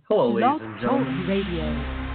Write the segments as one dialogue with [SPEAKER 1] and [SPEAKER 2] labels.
[SPEAKER 1] Hello, ladies
[SPEAKER 2] Blog
[SPEAKER 1] and
[SPEAKER 2] Talk
[SPEAKER 1] gentlemen.
[SPEAKER 2] Radio.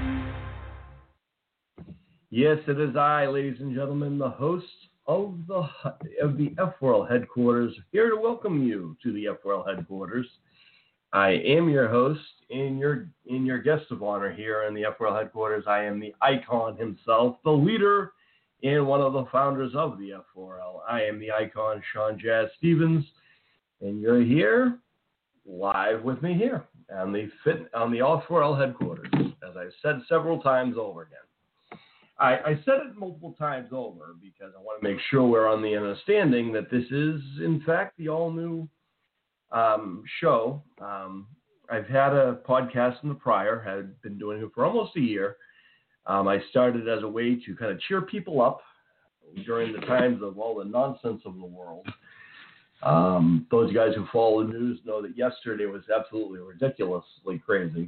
[SPEAKER 1] Yes, it is I, ladies and gentlemen, the host of the F-World headquarters, here to welcome you to the F-World headquarters. I am your host and your guest of honor here in the F-World headquarters. I am the icon himself, the leader and one of the founders of the F4L. I am the icon, Sean Jazz Stevens, and you're here live with me here on the F4L headquarters, as I've said several times over again. I said it multiple times over because I want to make sure we're on the understanding that this is, in fact, the all-new show. I've had a podcast in the prior, had been doing it for almost a year. I started as a way to kind of cheer people up during the times of all the nonsense of the world. Those guys who follow the news know that yesterday was absolutely ridiculously crazy.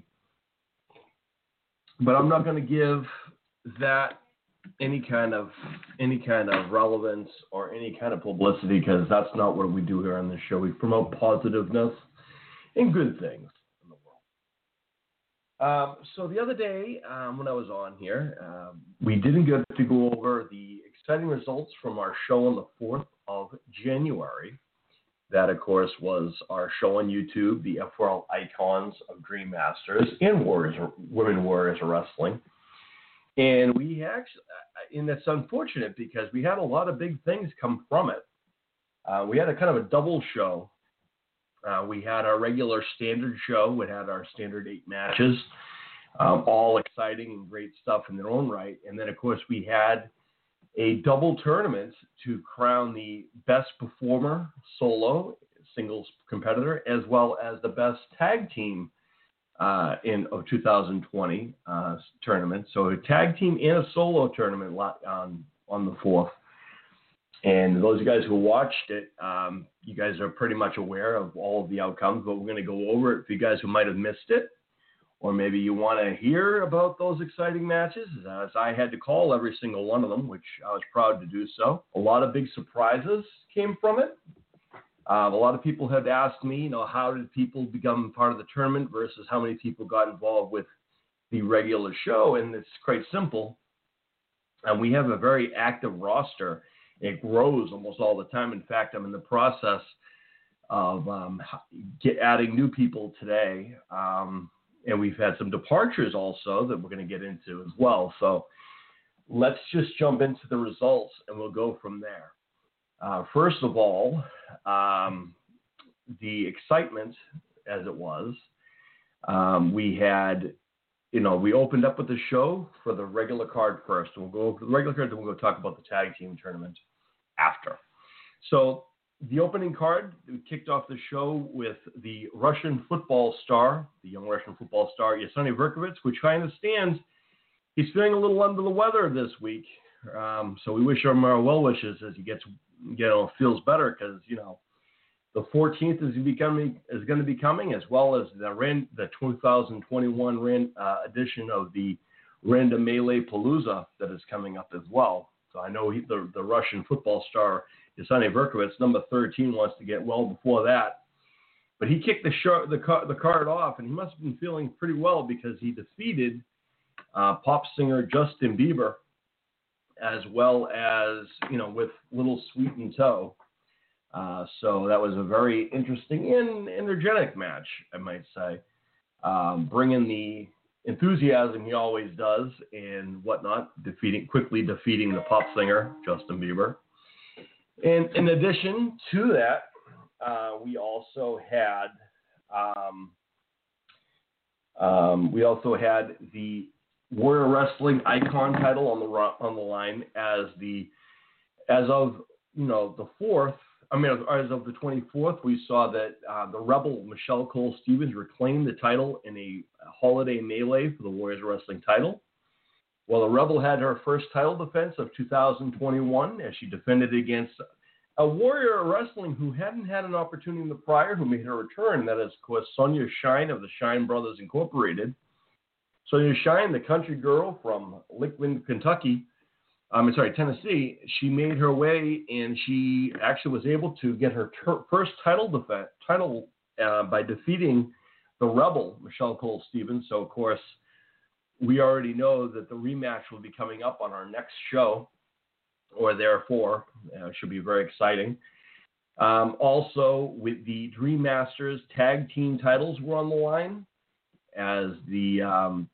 [SPEAKER 1] But I'm not going to give that any kind of relevance or any kind of publicity, because that's not what we do here on this show. We promote positiveness and good things in the world. So the other day when I was on here, we didn't get to go over the exciting results from our show on the 4th of January. That, of course, was our show on YouTube, the F4L Icons of Dream Masters and Women Warriors of Wrestling. And we actually, and it's unfortunate because we had a lot of big things come from it. We had a kind of a double show. We had our regular standard show. We had our standard 8 matches, all exciting and great stuff in their own right. And then, of course, we had a double tournament to crown the best performer solo singles competitor, as well as the best tag team of 2020 tournament. So a tag team and a solo tournament on the 4th. And those guys who watched it, you guys are pretty much aware of all of the outcomes, but we're going to go over it for you guys who might have missed it, or maybe you want to hear about those exciting matches, as I had to call every single one of them, which I was proud to do so. A lot of big surprises came from it. A lot of people had asked me, how did people become part of the tournament versus how many people got involved with the regular show? And it's quite simple. We have a very active roster. It grows almost all the time. In fact, I'm in the process of adding new people today. And we've had some departures also that we're going to get into as well. So let's just jump into the results and we'll go from there. First of all, the excitement as it was, we had, we opened up with the show for the regular card first. We'll go over the regular card, then we'll go talk about the tag team tournament after. So the opening card, we kicked off the show with the Russian football star, the young Russian football star, Yevgeny Verkovich, which I understand he's feeling a little under the weather this week. So we wish him our well wishes as he feels better, because, the 14th is going to be coming, as well as the 2021 edition of the Random Melee Palooza that is coming up as well. So I know the Russian football star, Yevgeny Verkovich, number 13, wants to get well before that. But he kicked the card off, and he must have been feeling pretty well because he defeated pop singer Justin Bieber, as well as, with Little Sweet in tow. So that was a very interesting and energetic match, I might say. Bringing the enthusiasm he always does and whatnot, quickly defeating the pop singer, Justin Bieber. And in addition to that, we also had the Warrior Wrestling Icon title on the line as of the 4th. As of the 24th, we saw that the Rebel Michelle Cole Stevens reclaimed the title in a holiday melee for the Warriors Wrestling title. Well, the Rebel had her first title defense of 2021 as she defended against a Warrior Wrestling who hadn't had an opportunity in the prior, who made her return. That is, of course, Sonia Shine of the Shine Brothers Incorporated. Sonia Shine, the country girl from Lakeland, Tennessee, she made her way, and she actually was able to get her first title by defeating the Rebel, Michelle Cole Stevens. So, of course, we already know that the rematch will be coming up on our next show, or therefore. It should be very exciting. Also, with the Dream Masters tag team titles were on the line, as the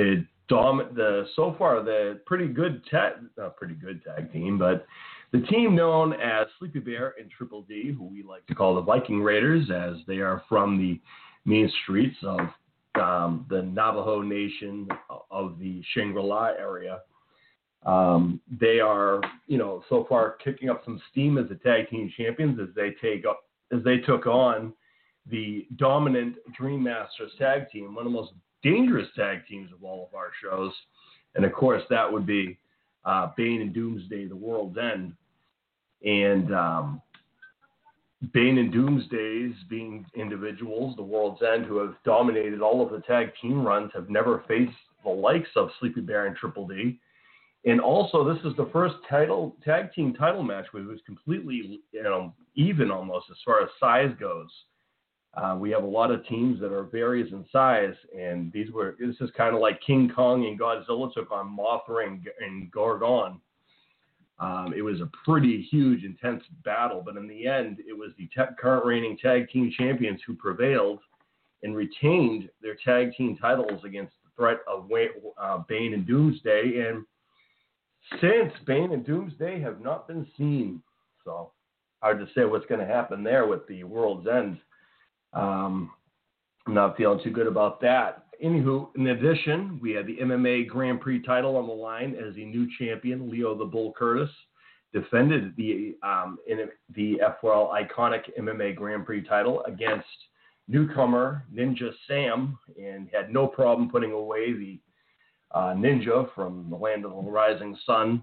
[SPEAKER 1] pretty good tag team, but the team known as Sleepy Bear and Triple D, who we like to call the Viking Raiders, as they are from the main streets of the Navajo Nation of the Shangri-La area. They are, so far kicking up some steam as the tag team champions as they took on the dominant Dream Masters tag team, one of the most dangerous tag teams of all of our shows. And of course, that would be Bane and Doomsday, the World's End. And Bane and Doomsdays, being individuals, the World's End, who have dominated all of the tag team runs, have never faced the likes of Sleepy Bear and Triple D. And also, this is the first tag team title match where it was completely even almost as far as size goes. We have a lot of teams that are varies in size, and this is kind of like King Kong and Godzilla took on Mothra and Gorgon. It was a pretty huge, intense battle, but in the end, it was the current reigning tag team champions who prevailed and retained their tag team titles against the threat of Bane and Doomsday. And since Bane and Doomsday have not been seen, so hard to say what's going to happen there with the World's End. I'm not feeling too good about that. Anywho, in addition, we had the MMA Grand Prix title on the line as the new champion, Leo the Bull Curtis, defended the FWL iconic MMA Grand Prix title against newcomer Ninja Sam, and had no problem putting away the Ninja from the land of the rising sun.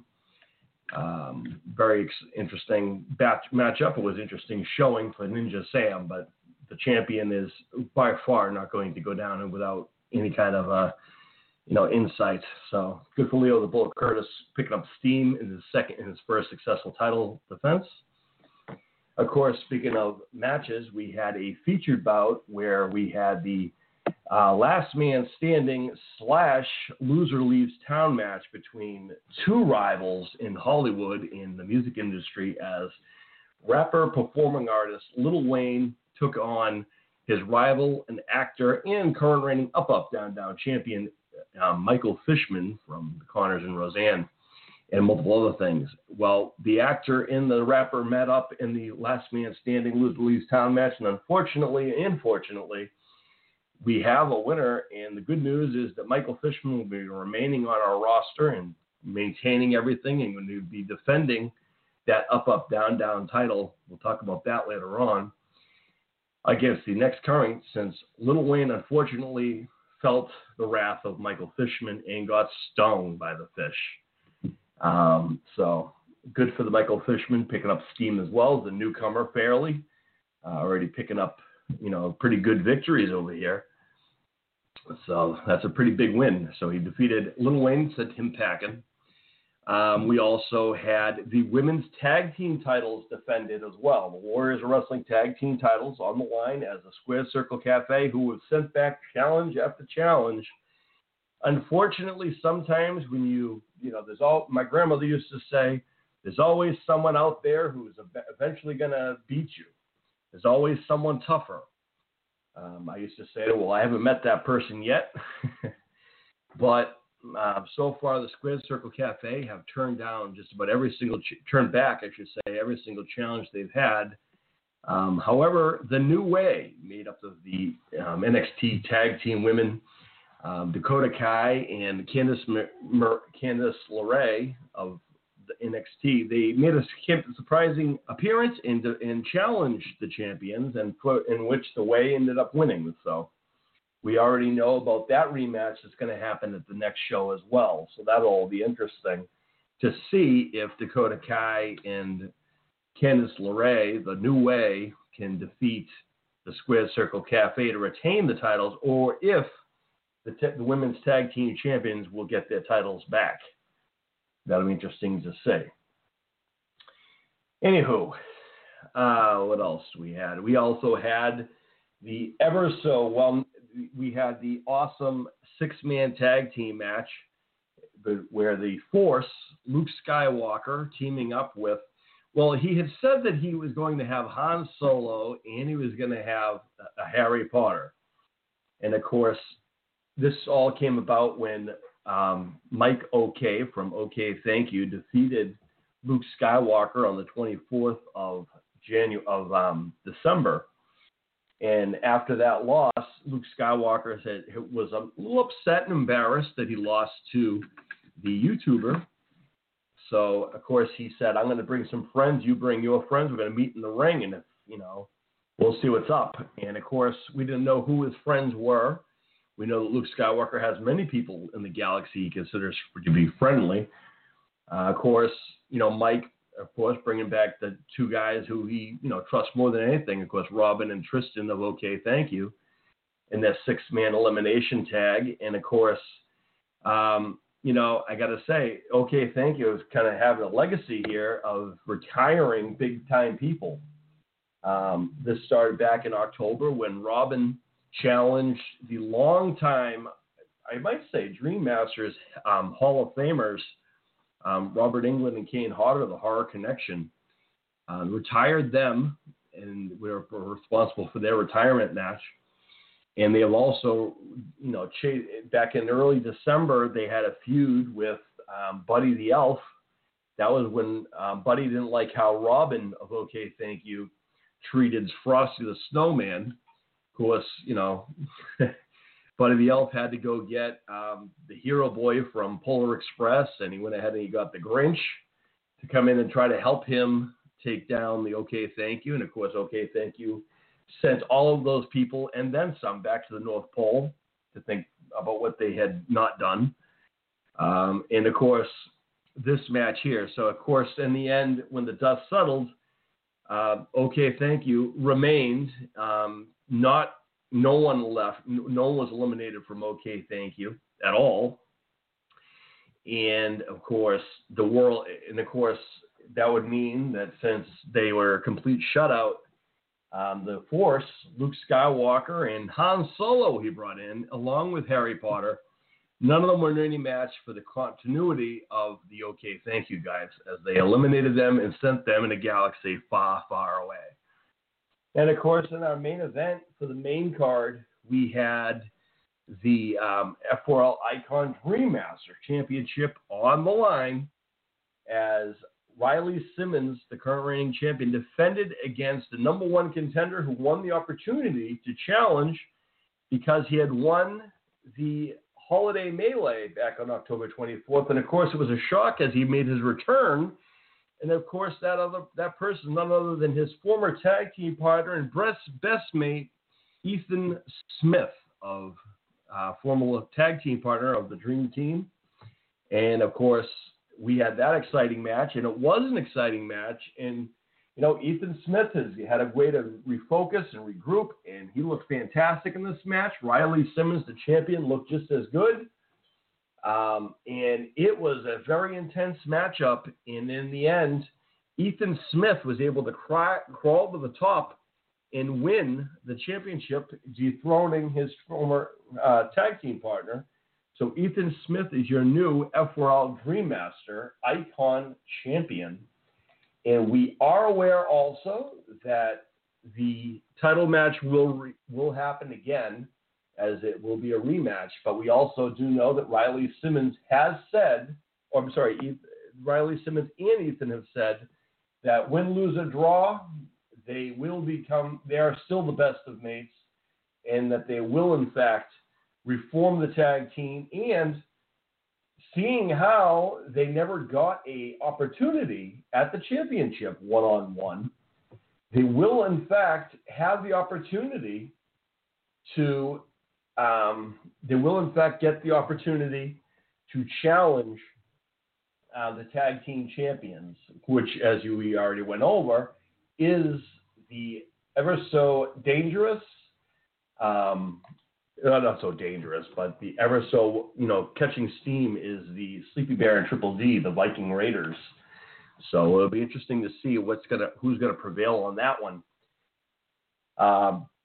[SPEAKER 1] Very interesting matchup. It was interesting showing for Ninja Sam, but the champion is by far not going to go down without any kind of insight. So good for Leo the Bull Curtis picking up steam in his first successful title defense. Of course, speaking of matches, we had a featured bout where we had the last man standing / loser leaves town match between two rivals in Hollywood in the music industry, as rapper performing artist Lil Wayne took on his rival and actor and current reigning Up Up Down Down champion Michael Fishman from The Connors and Roseanne, and multiple other things. Well, the actor and the rapper met up in the last man standing loser leaves town match, and unfortunately, we have a winner, and the good news is that Michael Fishman will be remaining on our roster and maintaining everything, and going to be defending that Up Up Down Down title. We'll talk about that later on, against the next current, since Lil Wayne unfortunately felt the wrath of Michael Fishman and got stung by the fish. So good for the Michael Fishman picking up steam as well as the newcomer fairly, already picking up pretty good victories over here. So that's a pretty big win. So he defeated Lil Wayne, sent him packing. We also had the women's tag team titles defended as well. The Warriors of Wrestling tag team titles on the line as the Square Circle Cafe, who have sent back challenge after challenge. Unfortunately, sometimes when my grandmother used to say, there's always someone out there who's eventually going to beat you. There's always someone tougher. I used to say, well, I haven't met that person yet. But so far, the Square Circle Cafe have turned down just about every single every single challenge they've had. However, the New Way, made up of the NXT tag team women, Dakota Kai and Candice LeRae of the NXT, they made a surprising appearance and challenged the champions, and in which the Way ended up winning. So we already know about that rematch that's going to happen at the next show as well. So that'll all be interesting to see if Dakota Kai and Candice LeRae, the New Way, can defeat the Square Circle Cafe to retain the titles, or if the women's tag team champions will get their titles back. That'll be interesting to see. Anywho, what else do we had? We also had the we had the awesome 6-man tag team match where the Force, Luke Skywalker, teaming up with, well, he had said that he was going to have Han Solo and he was going to have a Harry Potter. And, of course, this all came about when Mike OK from OK Thank You defeated Luke Skywalker on the 24th of December. And after that loss, Luke Skywalker said he was a little upset and embarrassed that he lost to the YouTuber. So, of course, he said, I'm going to bring some friends. You bring your friends. We're going to meet in the ring, and, we'll see what's up. And, of course, we didn't know who his friends were. We know that Luke Skywalker has many people in the galaxy he considers to be friendly. Of course, Mike, of course, bringing back the two guys who he, trusts more than anything. Of course, Robin and Tristan of OK Thank You in that 6-man elimination tag. And, of course, I got to say, OK Thank You is kind of having a legacy here of retiring big-time people. This started back in October when Robin challenged the long-time, I might say, Dream Masters Hall of Famers, Robert Englund and Kane Hodder, the Horror Connection, retired them, and we were responsible for their retirement match. And they have also, back in early December, they had a feud with Buddy the Elf. That was when Buddy didn't like how Robin of OK Thank You treated Frosty the Snowman. Of course, Buddy the Elf had to go get the Hero Boy from Polar Express, and he went ahead and he got the Grinch to come in and try to help him take down the OK Thank You. And, of course, OK Thank You sent all of those people and then some back to the North Pole to think about what they had not done. And, of course, this match here. So, of course, in the end, when the dust settled, OK Thank You remained. No one left. No one was eliminated from OK Thank You at all. And, of course, that would mean that since they were a complete shutout, the Force, Luke Skywalker, and Han Solo he brought in, along with Harry Potter, none of them were in any match for the continuity of the OK Thank You guys, as they eliminated them and sent them in a galaxy far, far away. And, of course, in our main event for the main card, we had the F4L Icon Dream Master Championship on the line as Riley Simmons, the current reigning champion, defended against the number one contender who won the opportunity to challenge because he had won the Holiday Melee back on October 24th. And, of course, it was a shock as he made his return. And, of course, that person, none other than his former tag team partner and best mate, Ethan Smith, of former tag team partner of the Dream Team. And, of course, we had that exciting match, and it was an exciting match. And, Ethan Smith has had a way to refocus and regroup, and he looked fantastic in this match. Riley Simmons, the champion, looked just as good. And it was a very intense matchup. And in the end, Ethan Smith was able to crawl to the top and win the championship, dethroning his former tag team partner. So Ethan Smith is your new F4L Dream Master Icon Champion. And we are aware also that the title match will happen again, as it will be a rematch. But we also do know that Riley Simmons Riley Simmons and Ethan have said that win, lose, or draw, they are still the best of mates, and that they will, in fact, reform the tag team. And seeing how they never got a opportunity at the championship one-on-one, they will, in fact, have the opportunity to get the opportunity to challenge the tag team champions, which, as we already went over, is the ever so dangerous, not so dangerous, but the ever so, catching steam is the Sleepy Bear and Triple D, the Viking Raiders. So it'll be interesting to see who's gonna prevail on that one.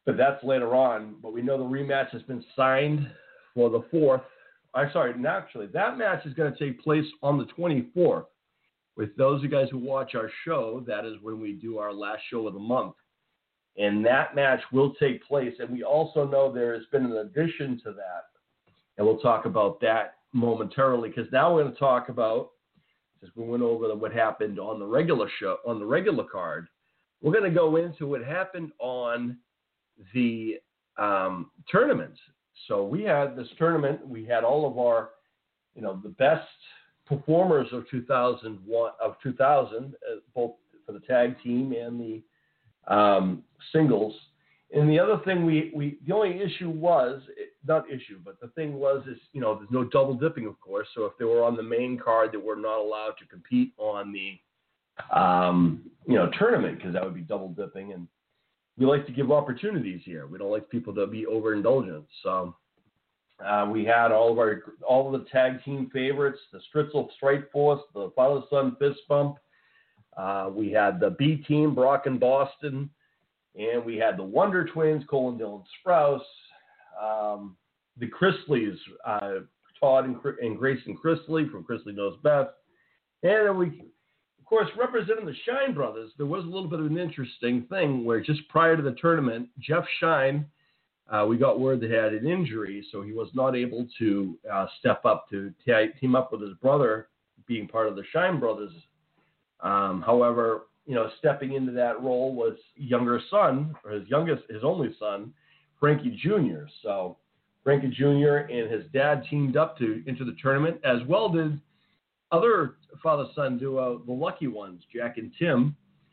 [SPEAKER 1] but that's later on. But we know the rematch has been signed for the 4th. Naturally, that match is going to take place on the 24th. With those of you guys who watch our show, that is when we do our last show of the month. And that match will take place. And we also know there has been an addition to that. And we'll talk about that momentarily, because now we're going to talk about, since we went over what happened on the regular show, on the regular card, we're going to go into what happened on the tournament. So we had this tournament. We had all of our, the best performers of 2000, both for the tag team and the singles. And the other thing the only issue was, not issue, but the thing was is, there's no double dipping, of course. So if they were on the main card, they were not allowed to compete on the, tournament, because that would be double dipping. And we like to give opportunities here. We don't like people to be overindulgent. So we had all of the tag team favorites, the Stritzel Strike Force, the Father-Son Fist Bump. We had the B team, Brock and Boston. And we had the Wonder Twins, Cole and Dylan Sprouse, the Chrisleys, Todd and Grayson Chrisley from Chrisley Knows Best. And then we, of course, representing the Shine Brothers, there was a little bit of an interesting thing where just prior to the tournament, Jeff Shine, we got word that he had an injury, so he was not able to step up to team up with his brother, being part of the Shine Brothers. However, stepping into that role was younger son, or his only son, Frankie Jr. So Frankie Jr. and his dad teamed up to enter the tournament, as well did other father-son duo, the Lucky Ones, Jack and Tim.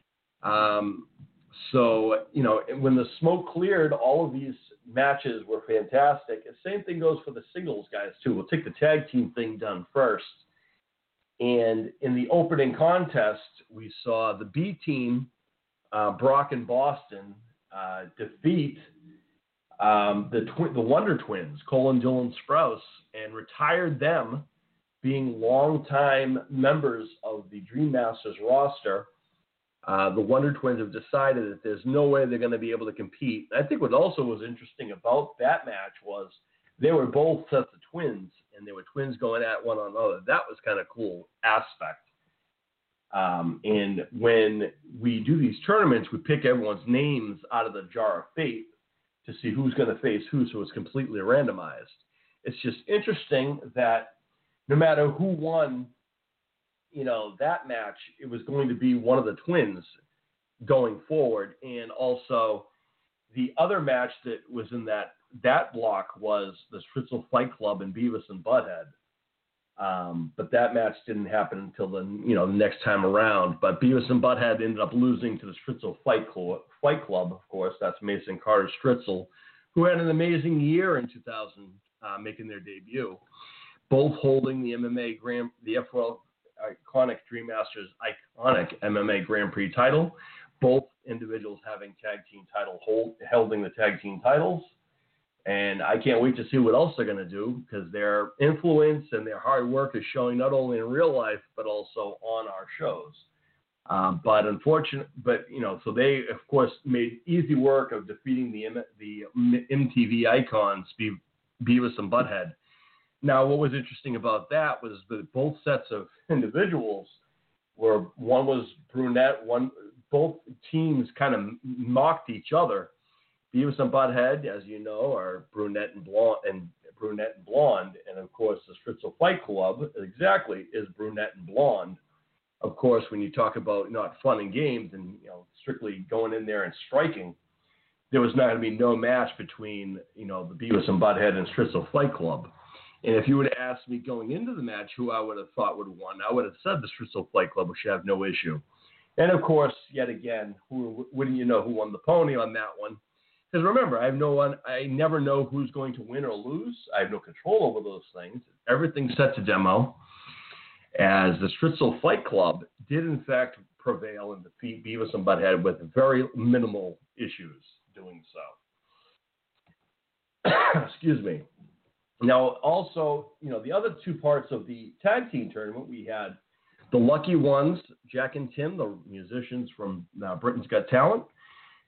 [SPEAKER 1] So, when the smoke cleared, all of these matches were fantastic. The same thing goes for the singles guys, too. We'll take the tag team thing done first. And in the opening contest, we saw the B team, Brock and Boston, defeat the Wonder Twins, Cole and Dylan Sprouse, and retired them, being longtime members of the Dream Masters roster. The Wonder Twins have decided that there's no way they're going to be able to compete. I think what also was interesting about that match was they were both sets of twins, and they were twins going at one another. That was kind of cool aspect. And when we do these tournaments, we pick everyone's names out of the jar of fate to see who's going to face who, so it's completely randomized. It's just interesting that no matter who won, that match, it was going to be one of the twins going forward. And also the other match that was in that block was the Stritzel Fight Club and Beavis and Butthead. But that match didn't happen until the next time around. But Beavis and Butthead ended up losing to the Stritzel Fight Club, of course. That's Mason Carter Stritzel, who had an amazing year in 2000, making their debut. Both holding the FWL iconic Dream Masters iconic MMA Grand Prix title. Both individuals having tag team title holding the tag team titles. And I can't wait to see what else they're going to do, because their influence and their hard work is showing not only in real life, but also on our shows. So they, of course, made easy work of defeating the MTV icons, Beavis and Butthead. Now, what was interesting about that was that both sets of individuals one was brunette, both teams kind of mocked each other. Beavis and Butthead, as you know, are brunette and blonde, and of course the Stritzel Fight Club exactly is brunette and blonde. Of course, when you talk about not fun and games and strictly going in there and striking, there was not going to be no match between the Beavis and Butthead and Stritzel Fight Club. And if you would have asked me going into the match who I would have thought would have won, I would have said the Stritzel Fight Club, which should have no issue. And of course, yet again, wouldn't you know who won the pony on that one? Because remember, I never know who's going to win or lose. I have no control over those things. Everything's set to demo. As the Stritzel Fight Club did, in fact, prevail and defeat Beavis and Butthead with very minimal issues doing so. Excuse me. Now, also, the other two parts of the tag team tournament, we had the Lucky Ones, Jack and Tim, the musicians from Britain's Got Talent,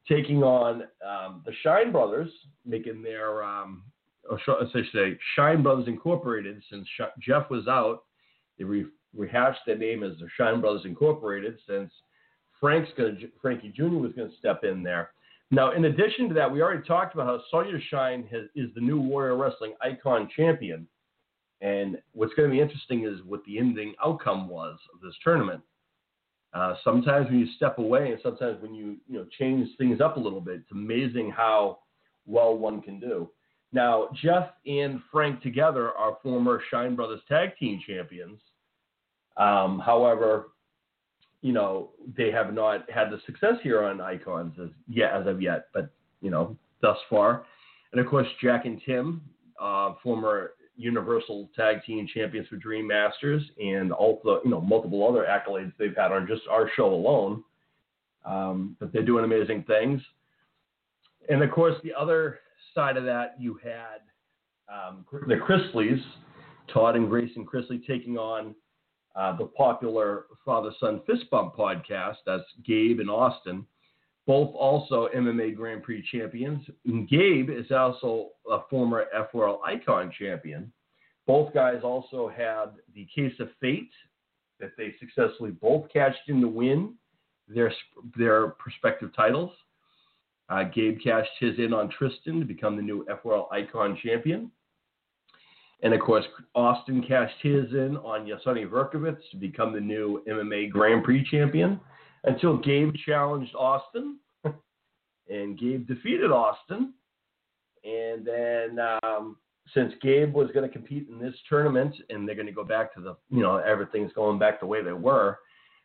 [SPEAKER 1] taking on the Shine Brothers, making their, or should I say, Shine Brothers Incorporated. Since Jeff was out, they rehashed their name as the Shine Brothers Incorporated, since Frankie Jr. was going to step in there. Now, in addition to that, we already talked about how Sonya Shine is the new Warrior Wrestling Icon Champion. And what's going to be interesting is what the ending outcome was of this tournament. Sometimes when you step away and sometimes when you change things up a little bit, it's amazing how well one can do. Now, Jeff and Frank together are former Shine Brothers Tag Team Champions. However, they have not had the success here on Icons as of yet, but, thus far. And, of course, Jack and Tim, former Universal Tag Team Champions for Dream Masters, and also, multiple other accolades they've had on just our show alone. But they're doing amazing things. And, of course, the other side of that, you had the Chrisleys, Todd and Grayson Chrisley, taking on the popular Father-Son Fist Bump podcast. That's Gabe and Austin, both also MMA Grand Prix champions. And Gabe is also a former F-World Icon champion. Both guys also had the Case of Fate that they successfully both cashed in to win their respective titles. Gabe cashed his in on Tristan to become the new F-World Icon champion. And, of course, Austin cashed his in on Yasuni Verkovitz to become the new MMA Grand Prix champion until Gabe challenged Austin. And Gabe defeated Austin. And then since Gabe was going to compete in this tournament and they're going to go back to everything's going back the way they were,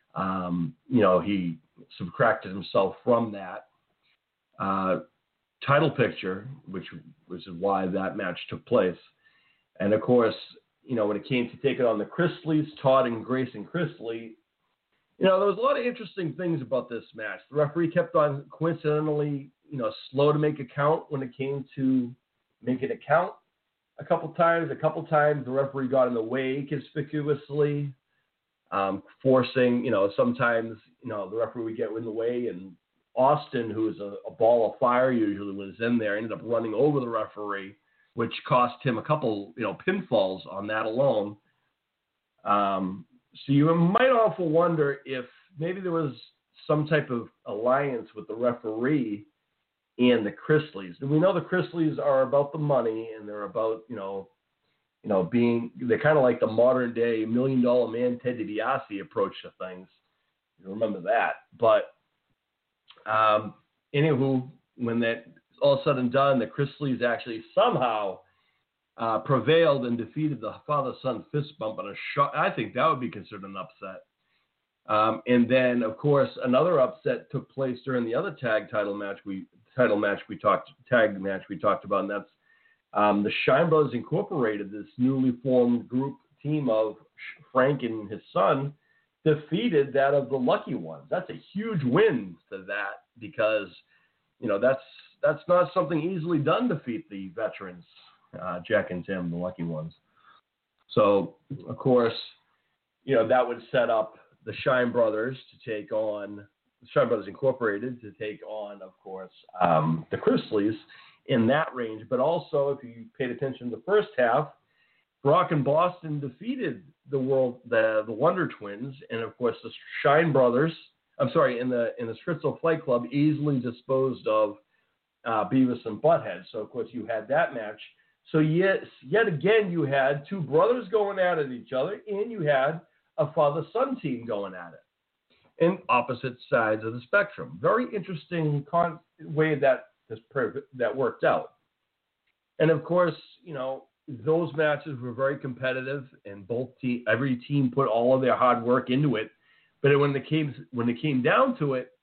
[SPEAKER 1] he subtracted himself from that title picture, which is why that match took place. And, of course, when it came to taking on the Chrisleys, Todd and Grayson Chrisley, there was a lot of interesting things about this match. The referee kept on coincidentally, slow to make a count when it came to making a count a couple times. A couple times the referee got in the way conspicuously, forcing, sometimes, the referee would get in the way. And Austin, who is a ball of fire usually, was in there, ended up running over the referee, which cost him a couple, pinfalls on that alone. So you might also wonder if maybe there was some type of alliance with the referee and the Chrisleys. And we know the Chrisleys are about the money, and they're about, they're kind of like the modern day $1 Million Man Ted DiBiase approach to things. You remember that. But anywho, when that all said and done, the Chrisleys actually somehow prevailed and defeated the Father-Son Fist Bump on a shot. I think that would be considered an upset. And then, of course, another upset took place during the other tag match we talked about, and that's the Shine Brothers Incorporated, this newly formed group team of Frank and his son, defeated that of the Lucky Ones. That's a huge win to that, because that's not something easily done to defeat the veterans, Jack and Tim, the Lucky Ones. So, of course, that would set up the Shine Brothers Shine Brothers Incorporated to take on, of course, the Chrisleys in that range. But also, if you paid attention to the first half, Brock and Boston defeated the Wonder Twins, and of course the Shine Brothers. In the Stritzel Flight Club, easily disposed of Beavis and Butthead. So of course you had that match. So yet again you had two brothers going at each other, and you had a father-son team going at it, in opposite sides of the spectrum. Very interesting way that worked out. And of course, those matches were very competitive, and every team put all of their hard work into it. But when it came down to it,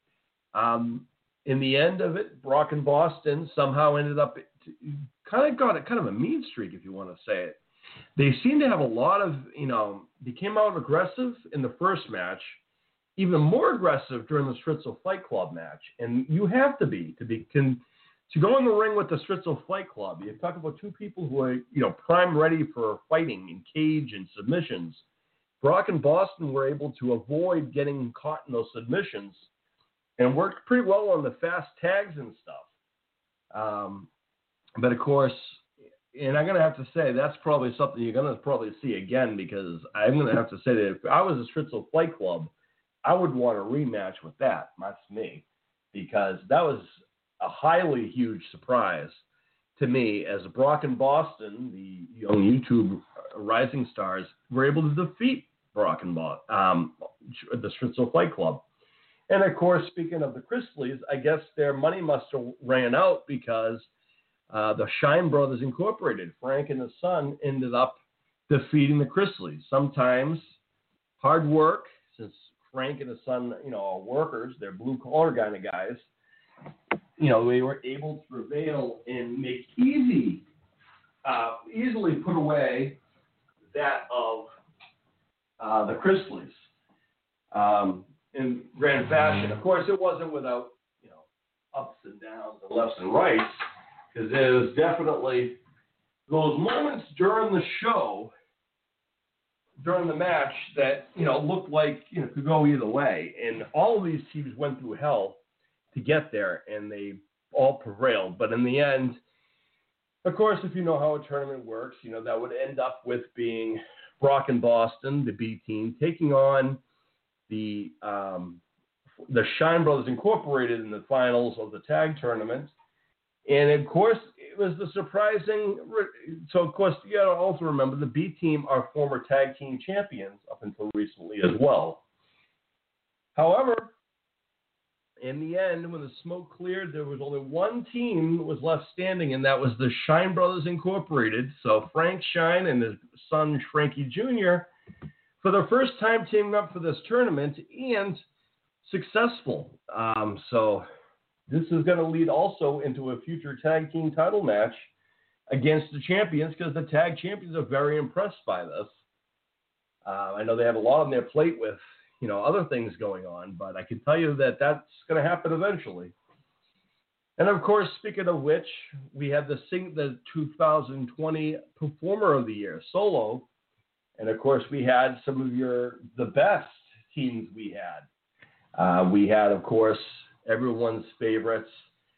[SPEAKER 1] in the end of it, Brock and Boston somehow ended up kind of a mean streak, if you want to say it. They seemed to have a lot of, they came out aggressive in the first match, even more aggressive during the Stritzel Fight Club match. And you have to to go in the ring with the Stritzel Fight Club. You talk about two people who are, prime ready for fighting in cage and submissions. Brock and Boston were able to avoid getting caught in those submissions and worked pretty well on the fast tags and stuff. But of course, and I'm going to have to say that's probably something you're going to probably see again, because I'm going to have to say that if I was a Stritzel Flight Club, I would want a rematch with that. That's me, because that was a highly huge surprise to me as Brock and Boston, the young YouTube rising stars, were able to defeat Brock and the Stritzel Flight Club. And of course, speaking of the Chrisleys, I guess their money must have ran out, because the Shine Brothers Incorporated, Frank and his son, ended up defeating the Chrisleys. Sometimes hard work, since Frank and his son, are workers, they're blue-collar kind of guys, they were able to prevail and make easily put away that of the Chrisleys in grand fashion. Of course, it wasn't without, ups and downs and lefts and rights, because there was definitely those moments during the show, during the match, that, looked like, could go either way. And all of these teams went through hell to get there, and they all prevailed. But in the end, of course, if you know how a tournament works, that would end up with being Brock and Boston, the B team, taking on the Shine Brothers Incorporated in the finals of the tag tournament. And, of course, it was the surprising – so, of course, you got to also remember the B team are former tag team champions up until recently as well. However, in the end, when the smoke cleared, there was only one team that was left standing, and that was the Shine Brothers Incorporated. So Frank Shine and his son, Frankie Jr., for their first time teaming up for this tournament, and successful. So this is going to lead also into a future tag team title match against the champions, because the tag champions are very impressed by this. I know they have a lot on their plate with, other things going on, but I can tell you that that's going to happen eventually. And of course, speaking of which, we had the 2020 Performer of the Year, Solo. And of course, we had some of the best teams we had. We had, of course, everyone's favorites.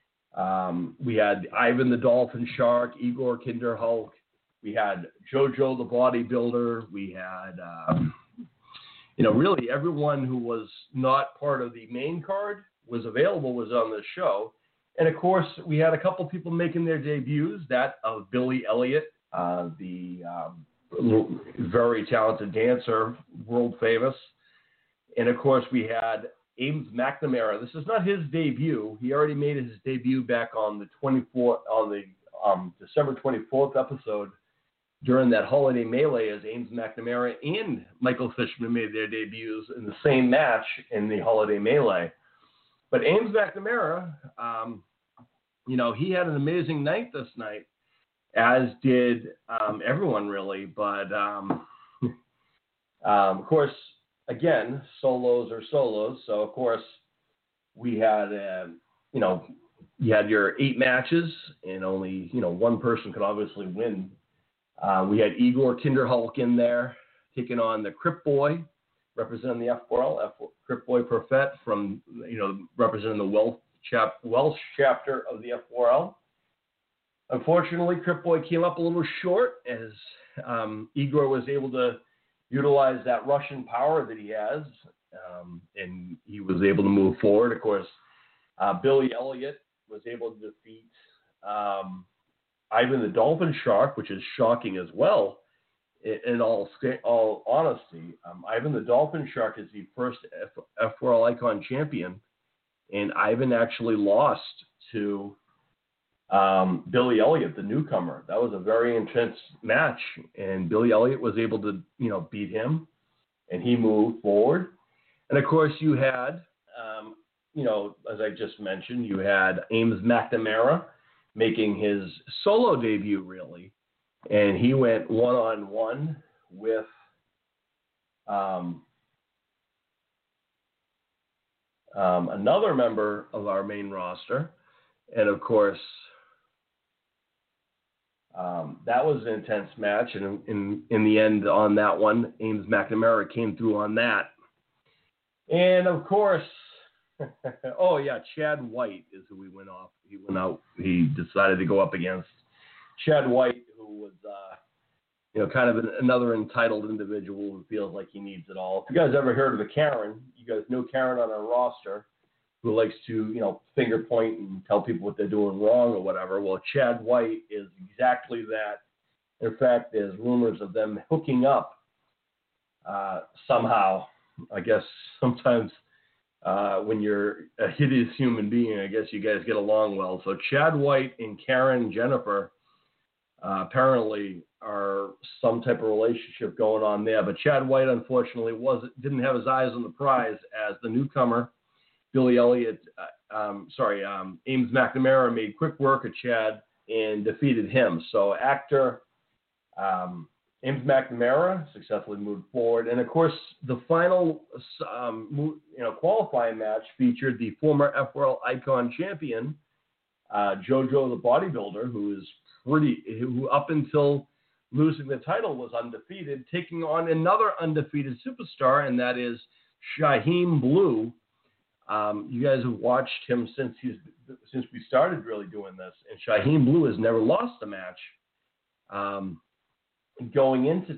[SPEAKER 1] We had Ivan the Dolphin Shark, Igor Kinderhulk. We had JoJo the Bodybuilder. We had, really everyone who was not part of the main card was available, was on the show. And of course, we had a couple people making their debuts, that of Billy Elliott, the very talented dancer, world famous. And of course, we had Ames McNamara. This is not his debut. He already made his debut back on the December 24th episode during that Holiday Melee, as Ames McNamara and Michael Fishman made their debuts in the same match in the Holiday Melee. But Ames McNamara, he had an amazing night this night, as did everyone really. But of course, again, solos are solos. So of course, we had you had your 8 matches, and only one person could obviously win. We had Igor Kinderhulk in there taking on the Crip Boy, representing the F4L, Crip Boy Perfett from representing the Welsh chapter of the F4L. Unfortunately, Crip Boy came up a little short, as Igor was able to utilize that Russian power that he has, and he was able to move forward. Of course, Billy Elliott was able to defeat Ivan the Dolphin Shark, which is shocking as well. In all honesty, Ivan the Dolphin Shark is the first F4L Icon champion, and Ivan actually lost to Billy Elliott, the newcomer. That was a very intense match, and Billy Elliott was able to, beat him, and he moved forward. And of course, you had, as I just mentioned, you had Ames McNamara making his solo debut, really, and he went one-on-one with another member of our main roster, and of course, that was an intense match, and in the end on that one, Ames McNamara came through on that. And of course, Oh yeah, Chad White is who he went off. He went out. He decided to go up against Chad White, who was kind of another entitled individual who feels like he needs it all. If you guys ever heard of a Karen, you guys know Karen on our roster who likes to finger point and tell people what they're doing wrong or whatever. Well, Chad White is exactly that. In fact, there's rumors of them hooking up somehow. I guess sometimes when you're a hideous human being, I guess you guys get along well. So Chad White and Karen Jennifer apparently are some type of relationship going on there. But Chad White, unfortunately, didn't have his eyes on the prize as the newcomer, Billy Elliott, Ames McNamara made quick work of Chad and defeated him. So actor Ames McNamara successfully moved forward. And, of course, the final qualifying match featured the former FWorld Icon champion, JoJo the Bodybuilder, who up until losing the title was undefeated, taking on another undefeated superstar, and that is Shaheem Blue. You guys have watched him since we started really doing this, and Shaheem Blue has never lost a match. Going into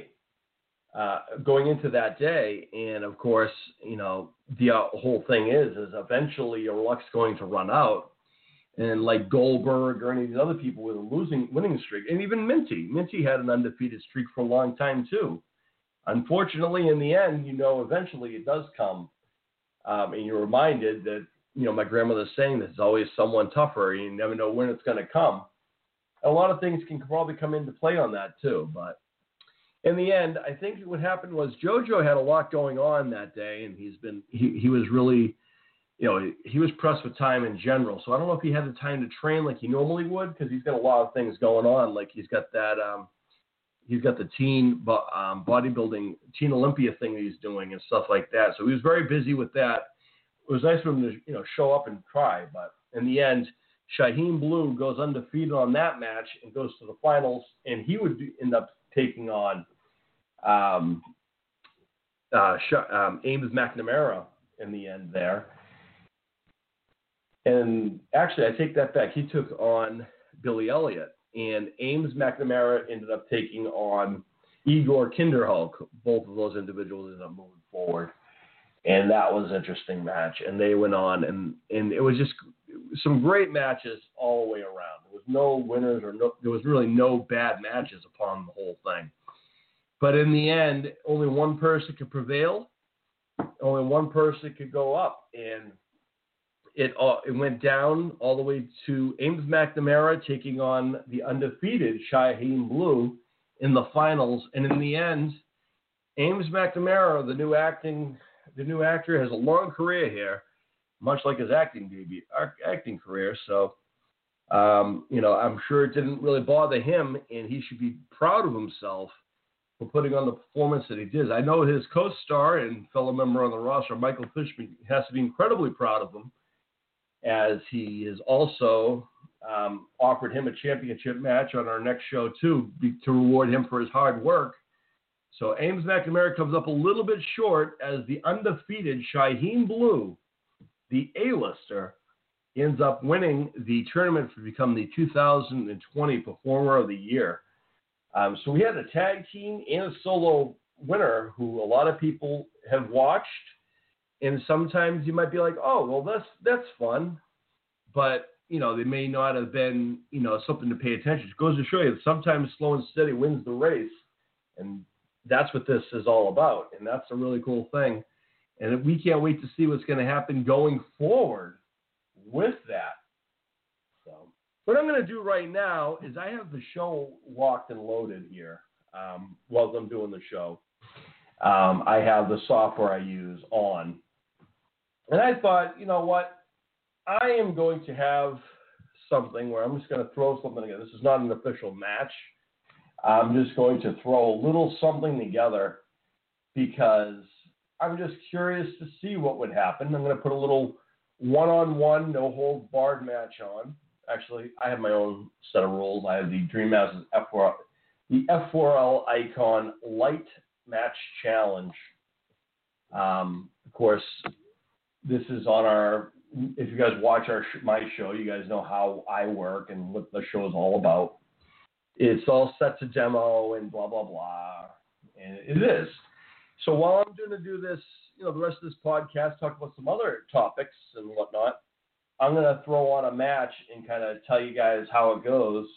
[SPEAKER 1] that day, and of course, the whole thing is eventually your luck's going to run out, and like Goldberg or any of these other people with a winning streak, and even Minty had an undefeated streak for a long time too. Unfortunately, in the end, eventually it does come, and you're reminded that my grandmother's saying there's always someone tougher. You never know when it's going to come. A lot of things can probably come into play on that too, but in the end, I think what happened was JoJo had a lot going on that day, and he was really, he was pressed for time in general. So I don't know if he had the time to train like he normally would, because he's got a lot of things going on. Like he's got that, he's got the teen bodybuilding, Teen Olympia thing that he's doing and stuff like that. So he was very busy with that. It was nice for him to, show up and try, but in the end, Shaheem Blue goes undefeated on that match and goes to the finals, and he would end up taking on Ames McNamara in the end there. And actually, I take that back. He took on Billy Elliott, and Ames McNamara ended up taking on Igor Kinderhulk. Both of those individuals ended up moving forward. And that was an interesting match. And they went on, and it was just some great matches all the way around. There was no winners there was really no bad matches upon the whole thing. But in the end, only one person could prevail. Only one person could go up. And it went down all the way to Ames McNamara taking on the undefeated Shaheem Blue in the finals. And in the end, Ames McNamara, the new actor, has a long career here, much like his acting career. So, I'm sure it didn't really bother him, and he should be proud of himself for putting on the performance that he did. I know his co-star and fellow member on the roster, Michael Fishman, has to be incredibly proud of him, as he has also offered him a championship match on our next show too, to reward him for his hard work. So Ames McNamara comes up a little bit short as the undefeated Shaheem Blue, the A-lister, ends up winning the tournament to become the 2020 Performer of the Year. So we had a tag team and a solo winner who a lot of people have watched, and sometimes you might be like, oh, well, that's fun, but they may not have been something to pay attention. It goes to show you that sometimes slow and steady wins the race, and that's what this is all about, and that's a really cool thing. And we can't wait to see what's going to happen going forward with that. So what I'm going to do right now is I have the show locked and loaded here while I'm doing the show. I have the software I use on. And I thought, you know what? I am going to have something where I'm just going to throw something together. This is not an official match. I'm just going to throw a little something together because I'm just curious to see what would happen. I'm going to put a little one-on-one, no-hold-barred match on. Actually, I have my own set of rules. I have the Dream Masters F4L Icon Light Match Challenge. Of course, this is on our. If you guys watch my show, you guys know how I work and what the show is all about. It's all set to demo and blah blah blah, and it is. So while I'm going to do this, the rest of this podcast, talk about some other topics and whatnot, I'm going to throw on a match and kind of tell you guys how it goes.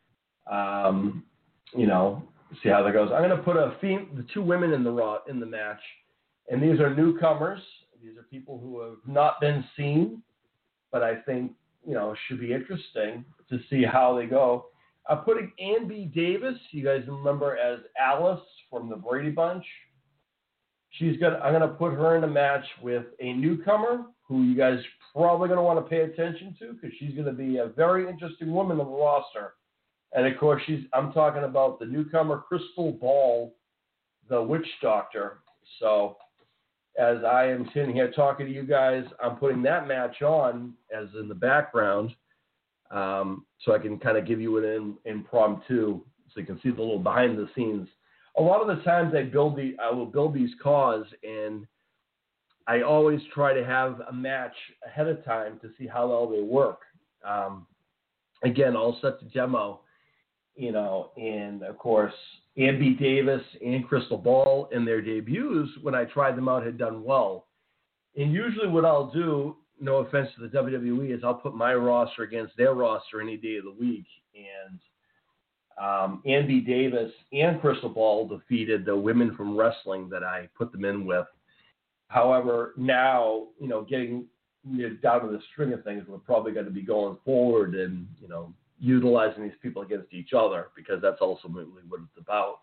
[SPEAKER 1] See how that goes. I'm going to put the two women in the match, and these are newcomers. These are people who have not been seen, but I think should be interesting to see how they go. I'm putting Ann B. Davis, you guys remember as Alice from the Brady Bunch. I'm going to put her in a match with a newcomer who you guys probably going to want to pay attention to because she's going to be a very interesting woman on the roster. And of course, I'm talking about the newcomer Crystal Ball, the witch doctor. So as I am sitting here talking to you guys, I'm putting that match on as in the background, so I can kind of give you an impromptu, so you can see the little behind the scenes. A lot of the times I will build these cards, and I always try to have a match ahead of time to see how well they work. Again, all set to demo, and of course, Ann B. Davis and Crystal Ball in their debuts, when I tried them out, had done well. And usually what I'll do, no offense to the WWE, is I'll put my roster against their roster any day of the week. And Ann B. Davis and Crystal Ball defeated the women from wrestling that I put them in with. However, now, getting down to the string of things, we're probably going to be going forward and, utilizing these people against each other because that's ultimately what it's about.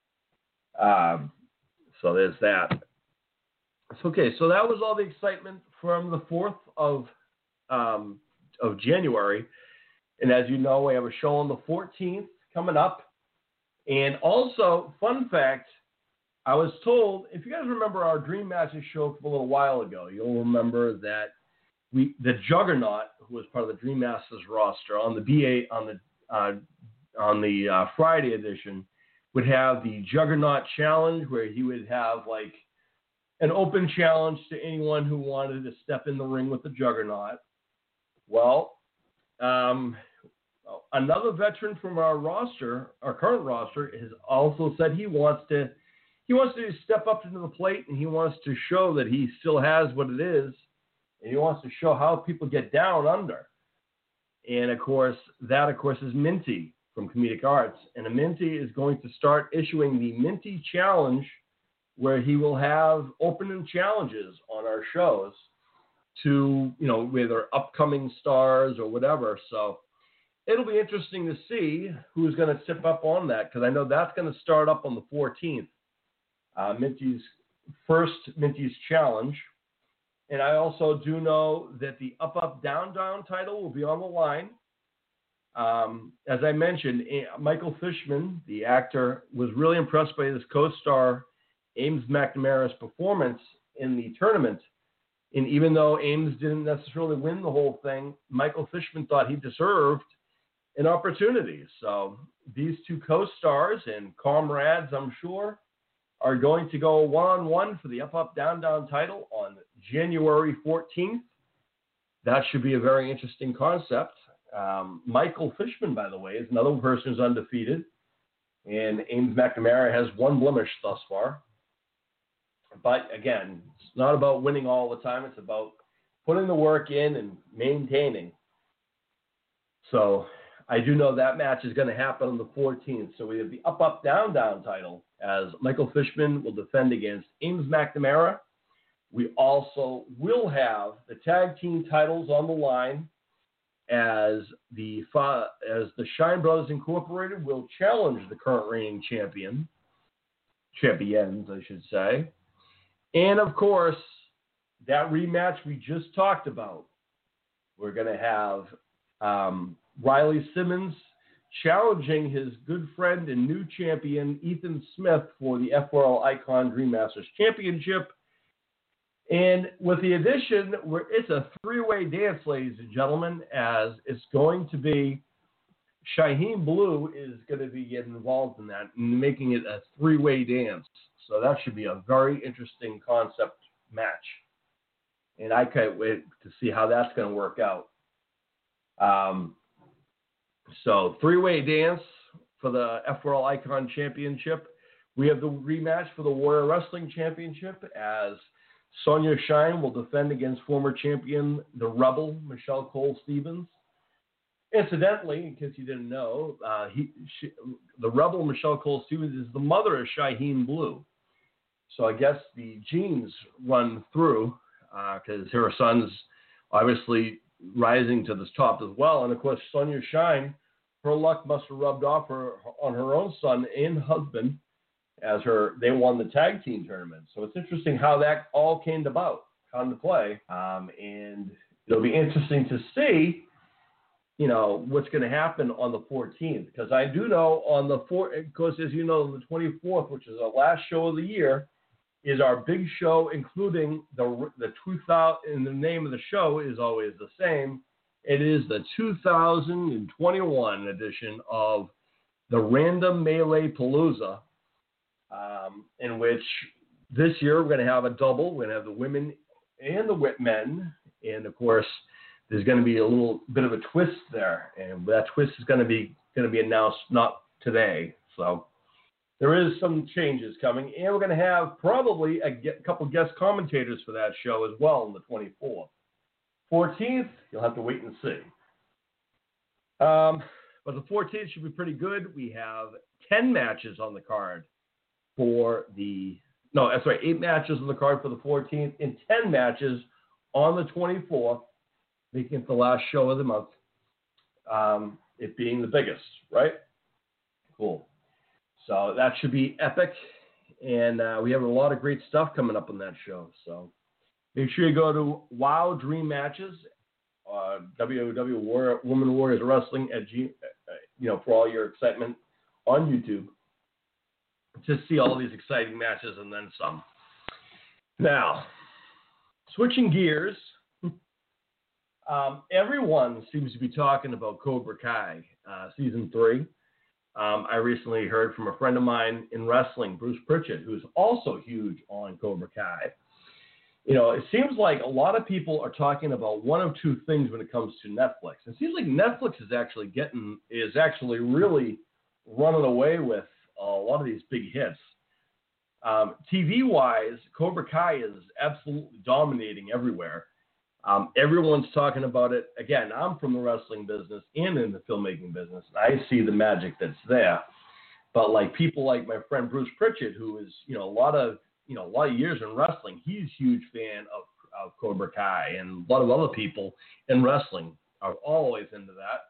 [SPEAKER 1] So there's that. Okay, so that was all the excitement from the 4th of January. And as you know, we have a show on the 14th coming up. And also, fun fact, I was told, if you guys remember our Dream Matches show from a little while ago, you'll remember that the Juggernaut, who was part of the Dream Masters roster on the Friday edition, would have the Juggernaut Challenge, where he would have like an open challenge to anyone who wanted to step in the ring with the Juggernaut. Well, another veteran from our current roster, has also said he wants to step up to the plate, and he wants to show that he still has what it is, and he wants to show how people get down under. And of course is Minty from Comedic Arts, and Minty is going to start issuing the Minty Challenge, where he will have opening challenges on our shows to, whether upcoming stars or whatever. So it'll be interesting to see who's going to step up on that, because I know that's going to start up on the 14th. Minty's Challenge. And I also do know that the Up, Down, Down title will be on the line. As I mentioned, Michael Fishman, the actor, was really impressed by his co-star Ames McNamara's performance in the tournament. And even though Ames didn't necessarily win the whole thing, Michael Fishman thought he deserved an opportunity. So these two co-stars and comrades, I'm sure, are going to go one-on-one for the Up, Down, Down title on January 14th. That should be a very interesting concept. Michael Fishman, by the way, is another person who's undefeated. And Ames McNamara has one blemish thus far. But again, it's not about winning all the time. It's about putting the work in and maintaining. So I do know that match is going to happen on the 14th. So we have the Up, Down, Down title, as Michael Fishman will defend against Ames McNamara. We also will have the tag team titles on the line, as the Shine Brothers Incorporated will challenge the current reigning champions, I should say. And of course, that rematch we just talked about, we're going to have Riley Simmons challenging his good friend and new champion Ethan Smith for the FRL Icon Dream Masters Championship. And with the addition, it's a three-way dance, ladies and gentlemen, as it's going to be Shaheen Blue is going to be getting involved in that and making it a three-way dance. So that should be a very interesting concept match. and I can't wait to see how that's going to work out. So three-way dance for the FRL Icon Championship. We have the rematch for the Warrior Wrestling Championship as Sonia Shine will defend against former champion, the Rebel, Michelle Cole Stevens. Incidentally, in case you didn't know, the Rebel, Michelle Cole Stevens, is the mother of Shaheen Blue. So I guess the genes run through because her son's obviously rising to the top as well. And, of course, Sonia Shine, her luck must have rubbed off on her own son and husband as they won the tag team tournament. So it's interesting how that all came to play. And it'll be interesting to see, what's going to happen on the 14th. Because I do know on the 4th, because as you know, the 24th, which is our last show of the year, is our big show, including the 2000, and the name of the show is always the same. It is the 2021 edition of the Random Melee Palooza, in which this year we're going to have a double. We're going to have the women and the men. And, of course, there's going to be a little bit of a twist there. And that twist is going to be announced not today. So there is some changes coming. And we're going to have probably a couple guest commentators for that show as well on the 24th. 14th, you'll have to wait and see. But the 14th should be pretty good. We have 10 matches on the card for 8 matches on the card for the 14th and 10 matches on the 24th, making it the last show of the month, it being the biggest, right? Cool. So that should be epic, and we have a lot of great stuff coming up on that show. So make sure you go to WOW Dream Matches, WW Women Warriors Wrestling for all your excitement on YouTube to see all these exciting matches and then some. Now, switching gears, everyone seems to be talking about Cobra Kai Season 3. I recently heard from a friend of mine in wrestling, Bruce Pritchett, who's also huge on Cobra Kai. It seems like a lot of people are talking about one of two things when it comes to Netflix. It seems like Netflix is actually really running away with a lot of these big hits. TV-wise, Cobra Kai is absolutely dominating everywhere. Everyone's talking about it. Again, I'm from the wrestling business and in the filmmaking business. I see the magic that's there. But like people like my friend Bruce Pritchett, who is a lot of years in wrestling, he's a huge fan of Cobra Kai, and a lot of other people in wrestling are always into that.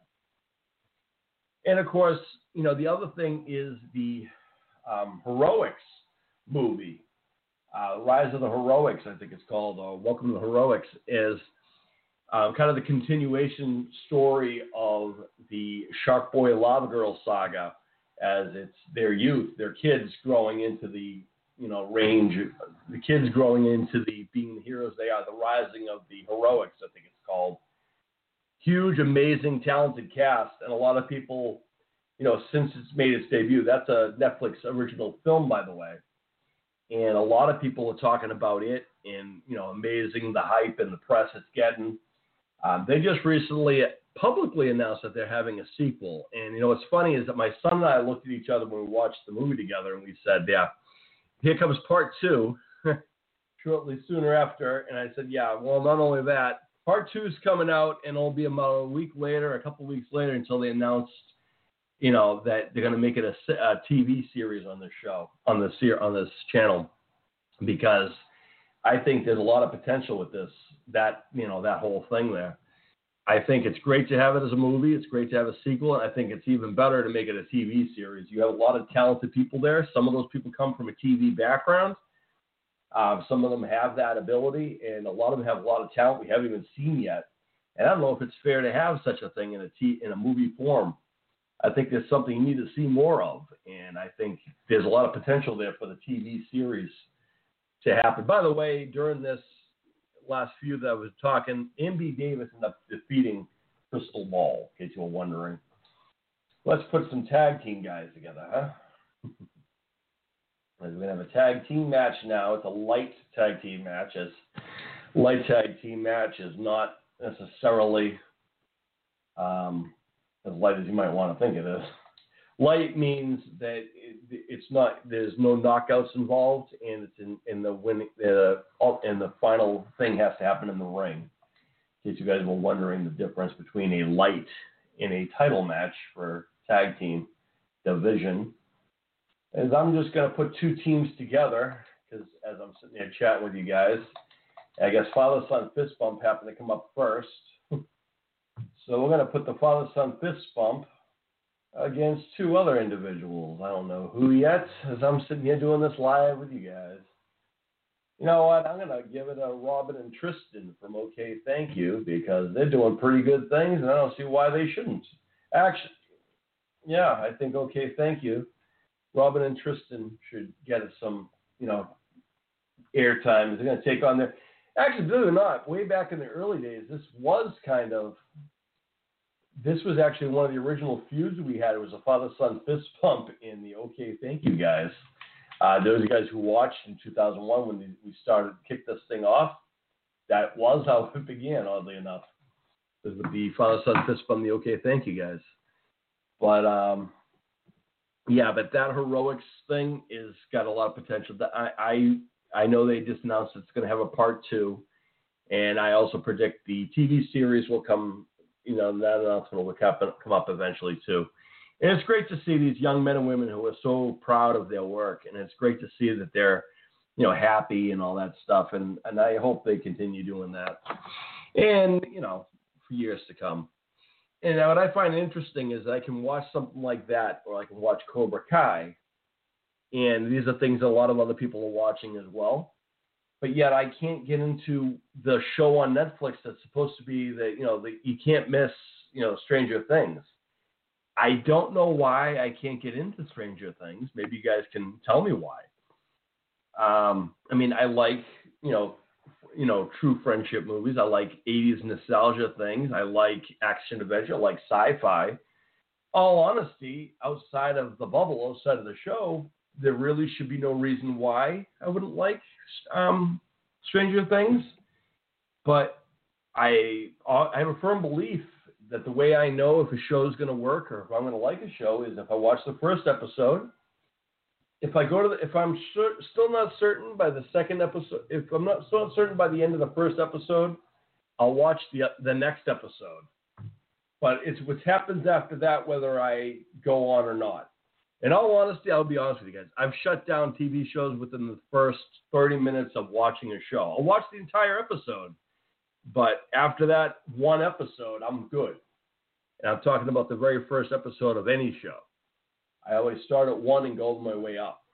[SPEAKER 1] And of course, the other thing is the Heroics movie. Rise of the Heroics, I think it's called, or Welcome to the Heroics, is kind of the continuation story of the Shark Boy Lava Girl saga, as it's their youth, their kids growing into the range, the kids growing into the being the heroes they are, the rising of the Heroics, I think it's called. Huge, amazing, talented cast, and a lot of people, since it's made its debut, that's a Netflix original film, by the way. And a lot of people are talking about it and, amazing the hype and the press it's getting. They just recently publicly announced that they're having a sequel. And, what's funny is that my son and I looked at each other when we watched the movie together and we said, yeah, here comes part 2 shortly sooner after. And I said, yeah, well, not only that, part 2 is coming out and it'll be about a week later, a couple of weeks later until they announced that they're going to make it a TV series on this show, on this channel, because I think there's a lot of potential with that whole thing there. I think it's great to have it as a movie. It's great to have a sequel. And I think it's even better to make it a TV series. You have a lot of talented people there. Some of those people come from a TV background. Some of them have that ability, and a lot of them have a lot of talent we haven't even seen yet. And I don't know if it's fair to have such a thing in a movie form. I think there's something you need to see more of, and I think there's a lot of potential there for the TV series to happen. By the way, during this last few that I was talking, MB Davis ended up defeating Crystal Ball, in case you were wondering. Let's put some tag team guys together, huh? We're going to have a tag team match now. It's a light tag team match as light tag team match is not necessarily as light as you might want to think it is. Light means that it's not. There's no knockouts involved, and it's in the win. And the final thing has to happen in the ring. In case you guys were wondering the difference between a light and a title match for tag team division, is I'm just going to put two teams together because as I'm sitting here chatting with you guys, I guess father-son fist bump happened to come up first. So we're going to put the father-son fist bump against two other individuals. I don't know who yet, as I'm sitting here doing this live with you guys. You know what? I'm going to give it a Robin and Tristan from OK Thank You because they're doing pretty good things, and I don't see why they shouldn't. Actually, yeah, I think OK Thank You. Robin and Tristan should get some, airtime. They're going to take on their... Actually, believe it or not, way back in the early days, this was actually one of the original feuds we had. It was a father-son fist bump in the OK Thank You guys. Those guys who watched in 2001 when we started kick this thing off, that was how it began, oddly enough. It was the father-son fist bump, the OK Thank You guys. But, but that heroics thing is got a lot of potential. I know they just announced it's going to have a part 2, and I also predict the TV series will come, that announcement will come up eventually too. And it's great to see these young men and women who are so proud of their work, and it's great to see that they're, happy and all that stuff, and I hope they continue doing that, and, for years to come. And what I find interesting is I can watch something like that, or I can watch Cobra Kai, and these are things a lot of other people are watching as well. But yet I can't get into the show on Netflix that's supposed to be you can't miss, Stranger Things. I don't know why I can't get into Stranger Things. Maybe you guys can tell me why. I like, true friendship movies. I like 80s nostalgia things. I like action adventure. I like sci-fi. All honesty, outside of the bubble, outside of the show, there really should be no reason why I wouldn't like Stranger Things. But I have a firm belief that the way I know if a show is going to work or if I'm going to like a show is if I watch the first episode. If I'm still not certain by the second episode, if I'm not still not certain by the end of the first episode, I'll watch the next episode. But it's what happens after that, whether I go on or not. In all honesty, I'll be honest with you guys. I've shut down TV shows within the first 30 minutes of watching a show. I'll watch the entire episode, but after that one episode, I'm good. And I'm talking about the very first episode of any show. I always start at 1 and go my way up.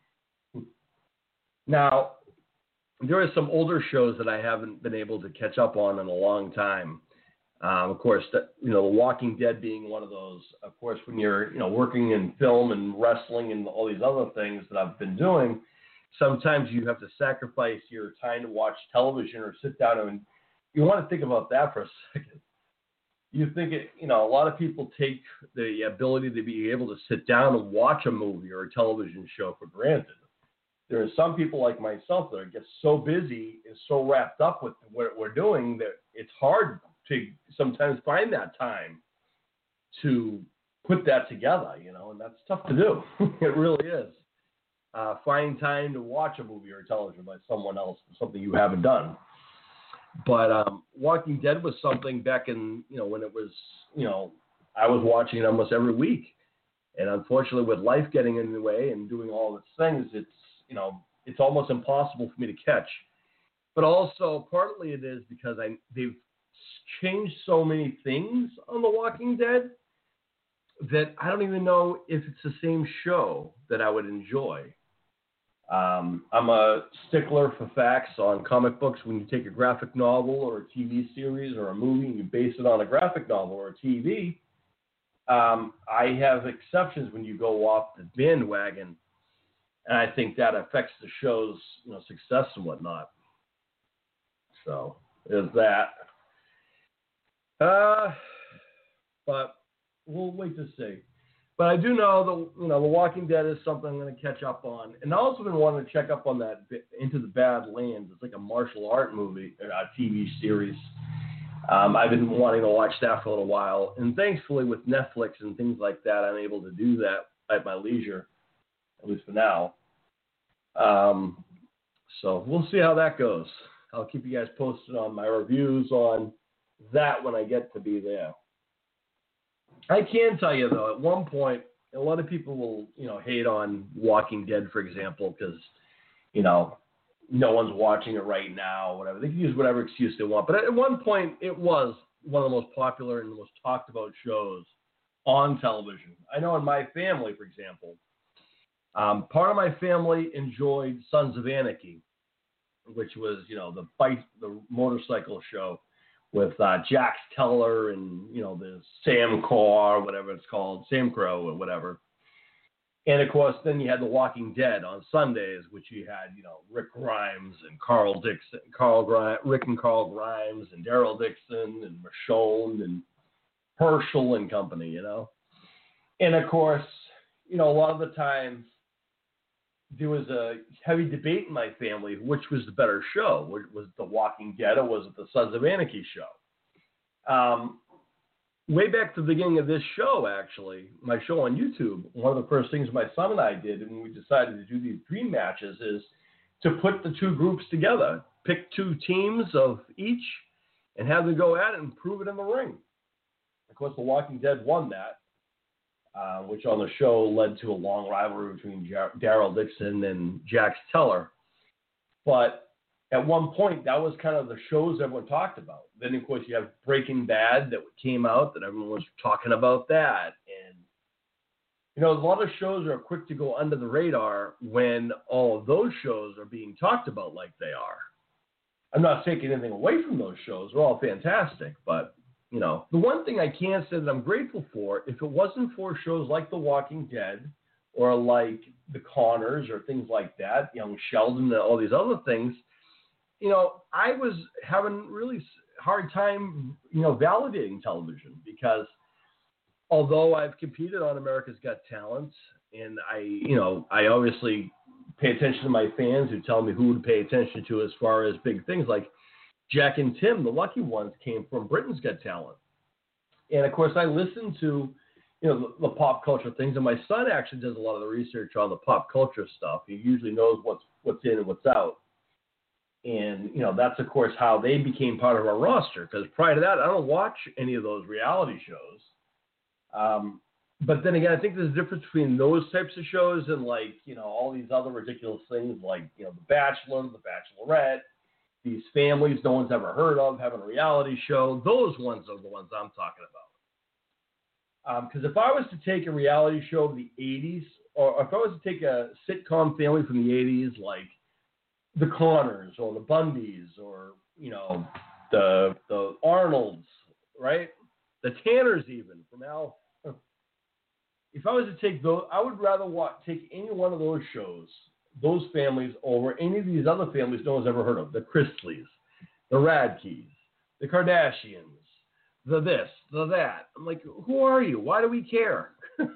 [SPEAKER 1] Now, there are some older shows that I haven't been able to catch up on in a long time. Of course, The Walking Dead being one of those. Of course, when you're working in film and wrestling and all these other things that I've been doing, sometimes you have to sacrifice your time to watch television or sit down and you want to think about that for a second. You think a lot of people take the ability to be able to sit down and watch a movie or a television show for granted. There are some people like myself that get so busy and so wrapped up with what we're doing that it's hard to sometimes find that time to put that together, and that's tough to do. It really is. Find time to watch a movie or television by someone else, something you haven't done. But Walking Dead was something back in, when it was, I was watching it almost every week. And unfortunately, with life getting in the way and doing all its things, it's almost impossible for me to catch. But also, partly it is because they've changed so many things on The Walking Dead that I don't even know if it's the same show that I would enjoy. I'm a stickler for facts on comic books. When you take a graphic novel or a TV series or a movie and you base it on a graphic novel or a TV, I have exceptions when you go off the bandwagon, and I think that affects the show's success and whatnot. So there's that. But we'll wait to see. But I do know that, The Walking Dead is something I'm going to catch up on. And I also been wanting to check up on that Into the Badlands. It's like a martial art movie, a TV series. I've been wanting to watch that for a little while. And thankfully with Netflix and things like that, I'm able to do that at my leisure, at least for now. So we'll see how that goes. I'll keep you guys posted on my reviews on that when I get to be there. I can tell you, though, at one point, a lot of people will, hate on Walking Dead, for example, because, no one's watching it right now, or whatever. They can use whatever excuse they want. But at one point, it was one of the most popular and the most talked about shows on television. I know in my family, for example, part of my family enjoyed Sons of Anarchy, which was, the motorcycle show with Jax Teller and, the Sam Crow, whatever it's called, Sam Crow or whatever. And, of course, then you had The Walking Dead on Sundays, which you had, Rick Grimes and Rick and Carl Grimes and Daryl Dixon and Michonne and Herschel and company, And, of course, a lot of the times there was a heavy debate in my family which was the better show. Was it The Walking Dead or was it the Sons of Anarchy show? Way back to the beginning of this show, actually, my show on YouTube, one of the first things my son and I did when we decided to do these dream matches is to put the two groups together, pick two teams of each, and have them go at it and prove it in the ring. Of course, The Walking Dead won that. Which on the show led to a long rivalry between Daryl Dixon and Jax Teller. But at one point, that was kind of the shows everyone talked about. Then, of course, you have Breaking Bad that came out that everyone was talking about that. And, a lot of shows are quick to go under the radar when all of those shows are being talked about like they are. I'm not taking anything away from those shows. They're all fantastic, but the one thing I can say that I'm grateful for, if it wasn't for shows like The Walking Dead or like The Connors or things like that, Young Sheldon and all these other things, I was having really hard time, validating television because although I've competed on America's Got Talent and I obviously pay attention to my fans who tell me who to pay attention to as far as big things like Jack and Tim, the lucky ones, came from Britain's Got Talent. And, of course, I listen to, the pop culture things. And my son actually does a lot of the research on the pop culture stuff. He usually knows what's in and what's out. And, that's, of course, how they became part of our roster. Because prior to that, I don't watch any of those reality shows. But then again, I think there's a difference between those types of shows and, like, all these other ridiculous things like, The Bachelor, The Bachelorette, these families no one's ever heard of having a reality show. Those ones are the ones I'm talking about. Because if I was to take a reality show of the 80s, or if I was to take a sitcom family from the 80s, like the Connors or the Bundys or, the Arnolds, right? The Tanners even from Al. If I was to take those, I would rather take any one of those shows, those families, over any of these other families no one's ever heard of. The Chrisleys, the Radkes, the Kardashians, the this, the that. I'm like, who are you? Why do we care?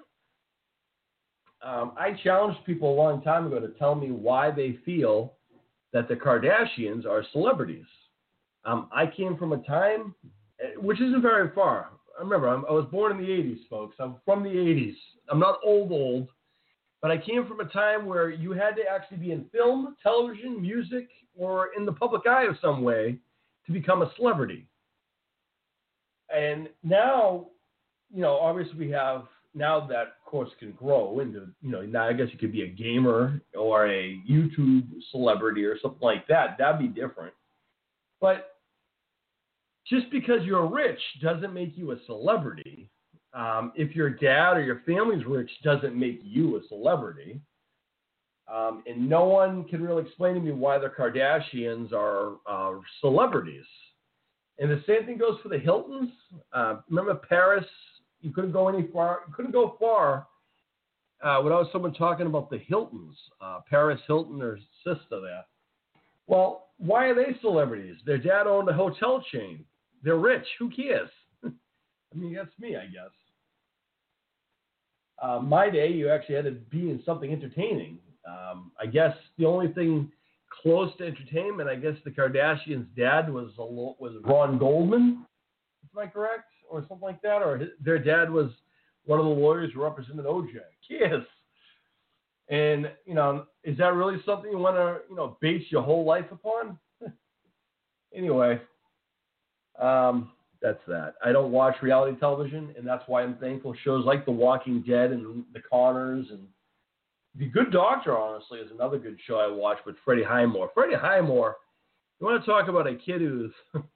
[SPEAKER 1] I challenged people a long time ago to tell me why they feel that the Kardashians are celebrities. I came from a time, which isn't very far. Remember, I was born in the 80s, folks. I'm from the 80s. I'm not old. But I came from a time where you had to actually be in film, television, music, or in the public eye of some way to become a celebrity. And now, obviously we have, now that of course can grow into, now I guess you could be a gamer or a YouTube celebrity or something like that. That'd be different. But just because you're rich doesn't make you a celebrity. If your dad or your family's rich doesn't make you a celebrity. And no one can really explain to me why the Kardashians are celebrities. And the same thing goes for the Hiltons. Remember Paris? You couldn't go far without someone talking about the Hiltons. Paris Hilton, her sister there. Well, why are they celebrities? Their dad owned a hotel chain. They're rich. Who cares? I mean, that's me, I guess. My day, you actually had to be in something entertaining. I guess the only thing close to entertainment, I guess the Kardashians' dad was Ron Goldman. Am I correct? Or something like that? Or their dad was one of the lawyers who represented OJ. Yes. And, is that really something you want to, base your whole life upon? Anyway, that's that. I don't watch reality television, and that's why I'm thankful. Shows like The Walking Dead and The Conners and The Good Doctor, honestly, is another good show I watch with Freddie Highmore. Freddie Highmore, you want to talk about a kid who's,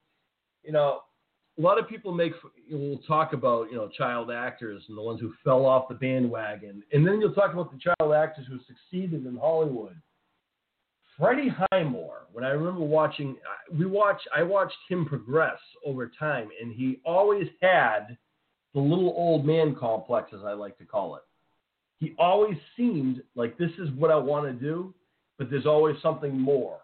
[SPEAKER 1] a lot of people will talk about, child actors and the ones who fell off the bandwagon. And then you'll talk about the child actors who succeeded in Hollywood. Freddie Highmore, when I remember I watched him progress over time, and he always had the little old man complex, as I like to call it. He always seemed like, this is what I want to do, but there's always something more.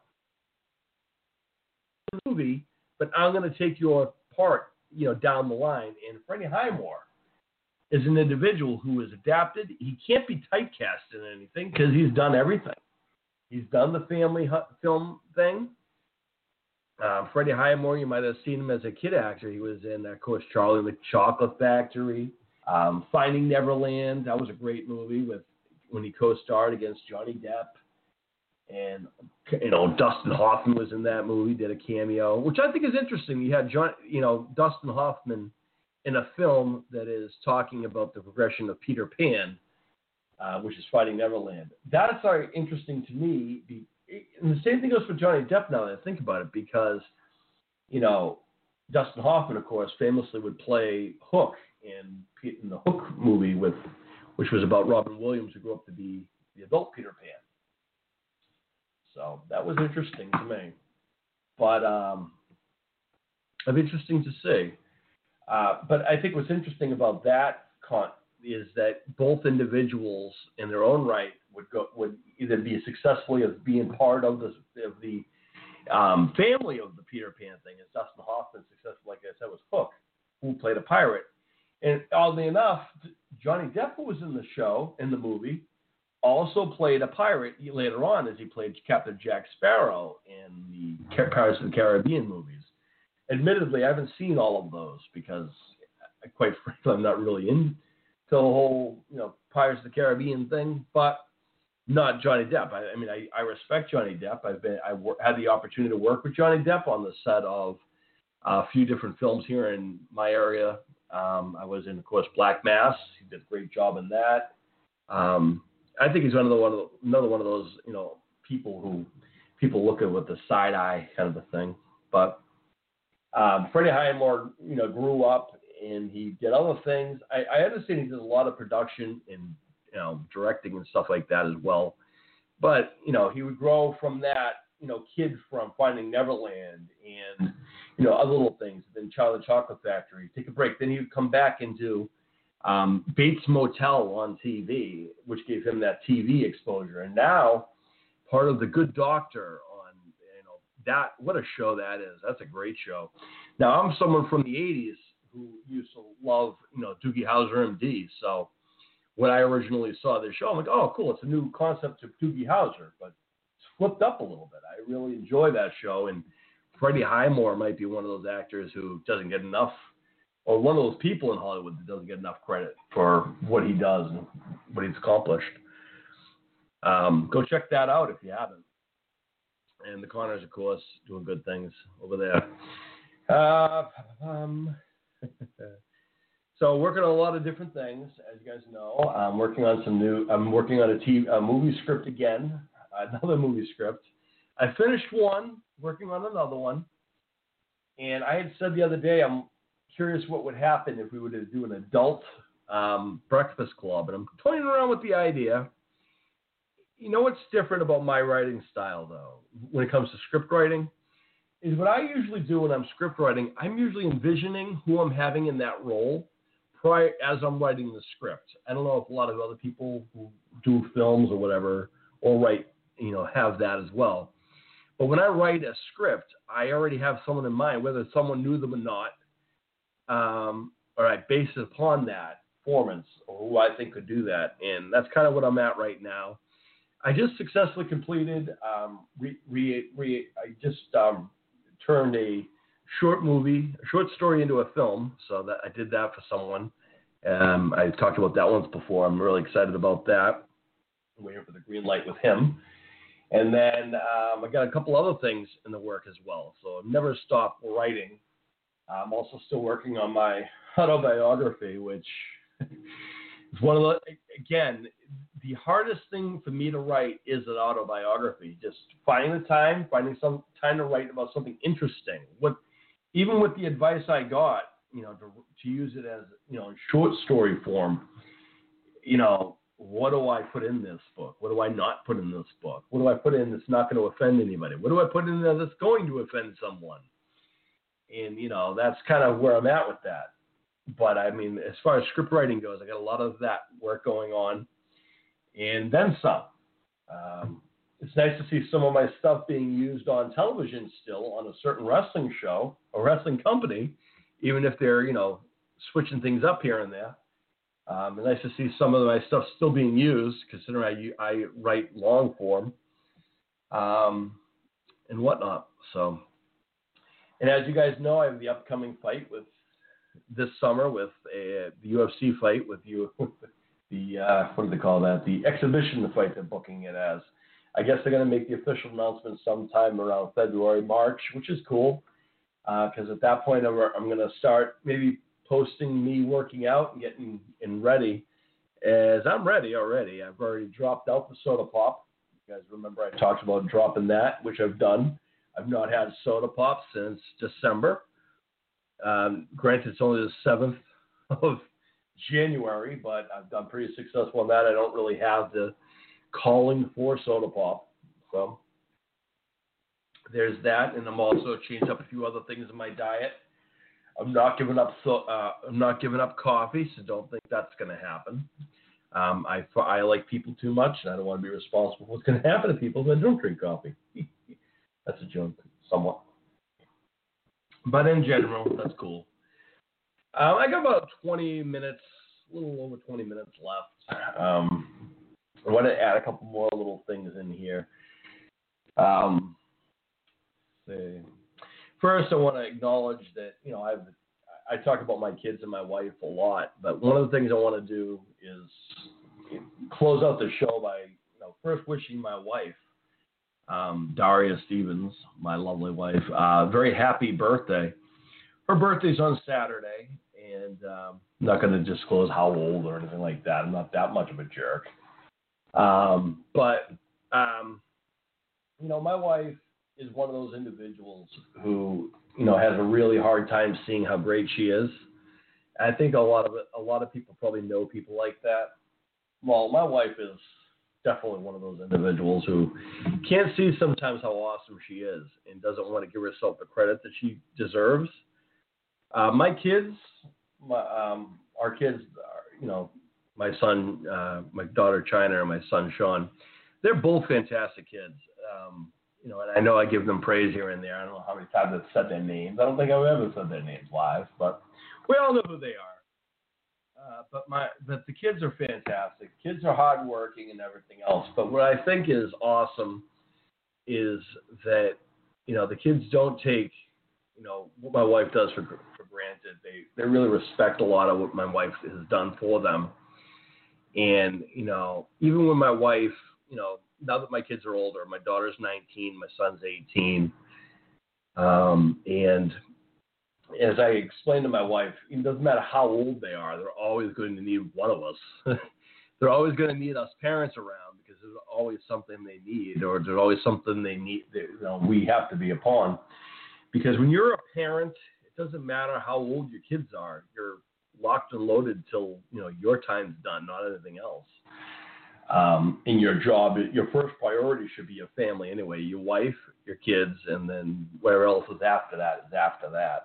[SPEAKER 1] Movie, but I'm going to take your part, down the line. And Freddie Highmore is an individual who is adapted. He can't be typecast in anything because he's done everything. He's done the family film thing. Freddie Highmore, you might have seen him as a kid actor. He was in, of course, Charlie and the Chocolate Factory, Finding Neverland. That was a great movie when he co-starred against Johnny Depp. And, Dustin Hoffman was in that movie, did a cameo, which I think is interesting. You had Dustin Hoffman in a film that is talking about the progression of Peter Pan, which is Finding Neverland. That's interesting to me. And the same thing goes for Johnny Depp now that I think about it, because, Dustin Hoffman, of course, famously would play Hook in the Hook movie, which was about Robin Williams, who grew up to be the adult Peter Pan. So that was interesting to me. But of interesting to see. But I think what's interesting about that is that both individuals in their own right would either be successfully as being part of the family of the Peter Pan thing, as Dustin Hoffman successful, like I said, was Hook, who played a pirate. And oddly enough, Johnny Depp, who was in the movie, also played a pirate later on, as he played Captain Jack Sparrow in the Pirates of the Caribbean movies. Admittedly, I haven't seen all of those because, quite frankly, I'm not really into the whole, Pirates of the Caribbean thing, but not Johnny Depp. I respect Johnny Depp. I had the opportunity to work with Johnny Depp on the set of a few different films here in my area. I was in, of course, Black Mass. He did a great job in that. I think he's another one of those, people who people look at with the side eye kind of a thing. But Freddie Highmore, grew up and he did other things. I understand he did a lot of production and, directing and stuff like that as well. But, he would grow from that, kid from Finding Neverland and, other little things. Then Charlie and the Chocolate Factory, take a break. Then he would come back into Bates Motel on TV, which gave him that TV exposure. And now part of The Good Doctor on, that, what a show that is. That's a great show. Now, I'm someone from the 80s who used to love, Doogie Howser, MD. So when I originally saw this show, I'm like, oh, cool. It's a new concept of Doogie Howser, but it's flipped up a little bit. I really enjoy that show. And Freddie Highmore might be one of those actors who doesn't get enough, or one of those people in Hollywood that doesn't get enough credit for what he does and what he's accomplished. Go check that out if you haven't. And the Conners, of course, doing good things over there. So working on a lot of different things, as you guys know. I'm working on a movie script again, another movie script. I finished one, working on another one. And I had said the other day, I'm curious what would happen if we were to do an adult breakfast club. And I'm toying around with the idea. You know what's different about my writing style, though, when it comes to script writing, is what I usually do when I'm script writing, I'm usually envisioning who I'm having in that role as I'm writing the script. I don't know if a lot of other people who do films or whatever, or write, have that as well. But when I write a script, I already have someone in mind, whether someone knew them or not, or I base it upon that. performance or who I think could do that. And that's kind of what I'm at right now. I just successfully completed, I just turned a short story into a film. So that I did that for someone. I talked about that once before. I'm really excited about that. I'm waiting for the green light with him. And then I got a couple other things in the work as well. So I've never stopped writing. I'm also still working on my autobiography, which is one of the, again, the hardest thing for me to write is an autobiography. Just finding some time to write about something interesting. Even with the advice I got, to use it as, in short story form, what do I put in this book? What do I not put in this book? What do I put in that's not going to offend anybody? What do I put in there that's going to offend someone? And, that's kind of where I'm at with that. But, I mean, as far as script writing goes, I got a lot of that work going on. And then some. It's nice to see some of my stuff being used on television still on a certain wrestling show, a wrestling company, even if they're, switching things up here and there. It's nice to see some of my stuff still being used, considering I write long form and whatnot. So, and as you guys know, I have the upcoming fight this summer with the UFC fight with you. The what do they call that? The exhibition fight they're booking it as. I guess they're going to make the official announcement sometime around February, March, which is cool. Because at that point, I'm going to start maybe posting me working out and getting ready. As I'm ready already. I've already dropped out the soda pop. You guys remember I talked about dropping that, which I've done. I've not had soda pop since December. Granted, it's only the 7th of January, but I've done pretty successful on that. I don't really have the calling for soda pop. So there's that, and I'm also changed up a few other things in my diet. I'm not giving up coffee, so don't think that's going to happen. I like people too much, and I don't want to be responsible for what's going to happen to people that don't drink coffee. That's a joke, somewhat. But in general, that's cool. I got about 20 minutes, a little over 20 minutes left. I want to add a couple more little things in here. First, I want to acknowledge that, I talk about my kids and my wife a lot, but one of the things I want to do is close out the show by first wishing my wife, Daria Stevens, my lovely wife, very happy birthday. Her birthday's on Saturday, and I'm not going to disclose how old or anything like that. I'm not that much of a jerk. But my wife is one of those individuals who, has a really hard time seeing how great she is. I think a lot of people probably know people like that. Well, my wife is definitely one of those individuals who can't see sometimes how awesome she is and doesn't want to give herself the credit that she deserves. My kids, our kids, my son, my daughter China, and my son Sean, they're both fantastic kids. And I know I give them praise here and there. I don't know how many times I've said their names. I don't think I've ever said their names live, but we all know who they are. But the kids are fantastic. Kids are hardworking and everything else. But what I think is awesome is that, the kids don't take, what my wife does for granted. They really respect a lot of what my wife has done for them. And, even when my wife, now that my kids are older, my daughter's 19, my son's 18. And as I explained to my wife, it doesn't matter how old they are, they're always going to need one of us. They're always going to need us parents around because there's always something they need, or there's always something they need that we have to be upon. Because when you're a parent, it doesn't matter how old your kids are. You're locked and loaded till your time's done, not anything else. In your job, your first priority should be your family anyway, your wife, your kids, and then whatever else is after that is after that.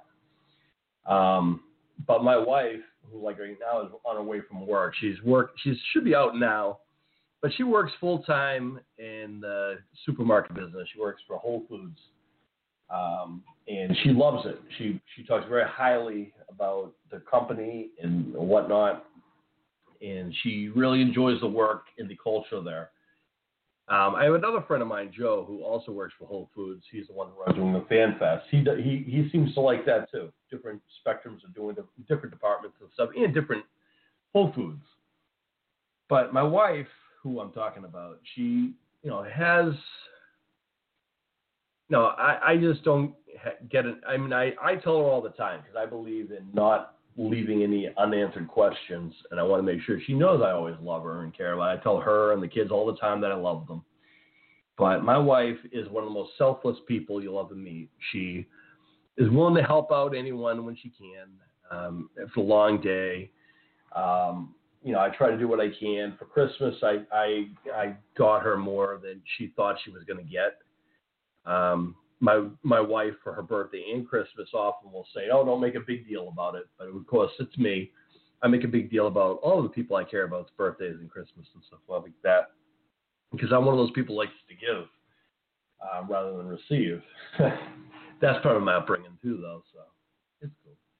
[SPEAKER 1] But my wife, who right now is on her way from work, she should be out now, but she works full time in the supermarket business. She works for Whole Foods, and she loves it. She talks very highly about the company and whatnot. and she really enjoys the work and the culture there. I have another friend of mine, Joe, who also works for Whole Foods. He's the one who runs doing the Fan Fest. He seems to like that too. Different spectrums of doing different departments and stuff, and different Whole Foods. But my wife, who I'm talking about, she, has. No, I just don't get it. I mean, I tell her all the time because I believe in not leaving any unanswered questions, and I want to make sure she knows I always love her and care about her. I tell her and the kids all the time that I love them. But my wife is one of the most selfless people you'll ever meet. She is willing to help out anyone when she can. It's a long day. I try to do what I can. For Christmas, I got her more than she thought she was going to get. My wife, for her birthday and Christmas, often will say, "Oh, don't make a big deal about it." But of course, it's me. I make a big deal about all of the people I care about's birthdays and Christmas and stuff like that, because I'm one of those people who likes to give rather than receive. That's part of my upbringing too, though. So it's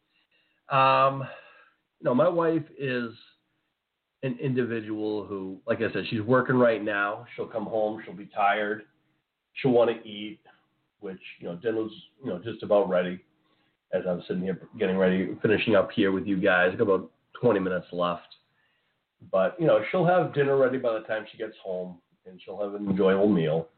[SPEAKER 1] cool. My wife is an individual who, like I said, she's working right now. She'll come home. She'll be tired. She'll want to eat, which, dinner's, just about ready as I'm sitting here getting ready, finishing up here with you guys. I've got about 20 minutes left. But, she'll have dinner ready by the time she gets home, and she'll have an enjoyable meal.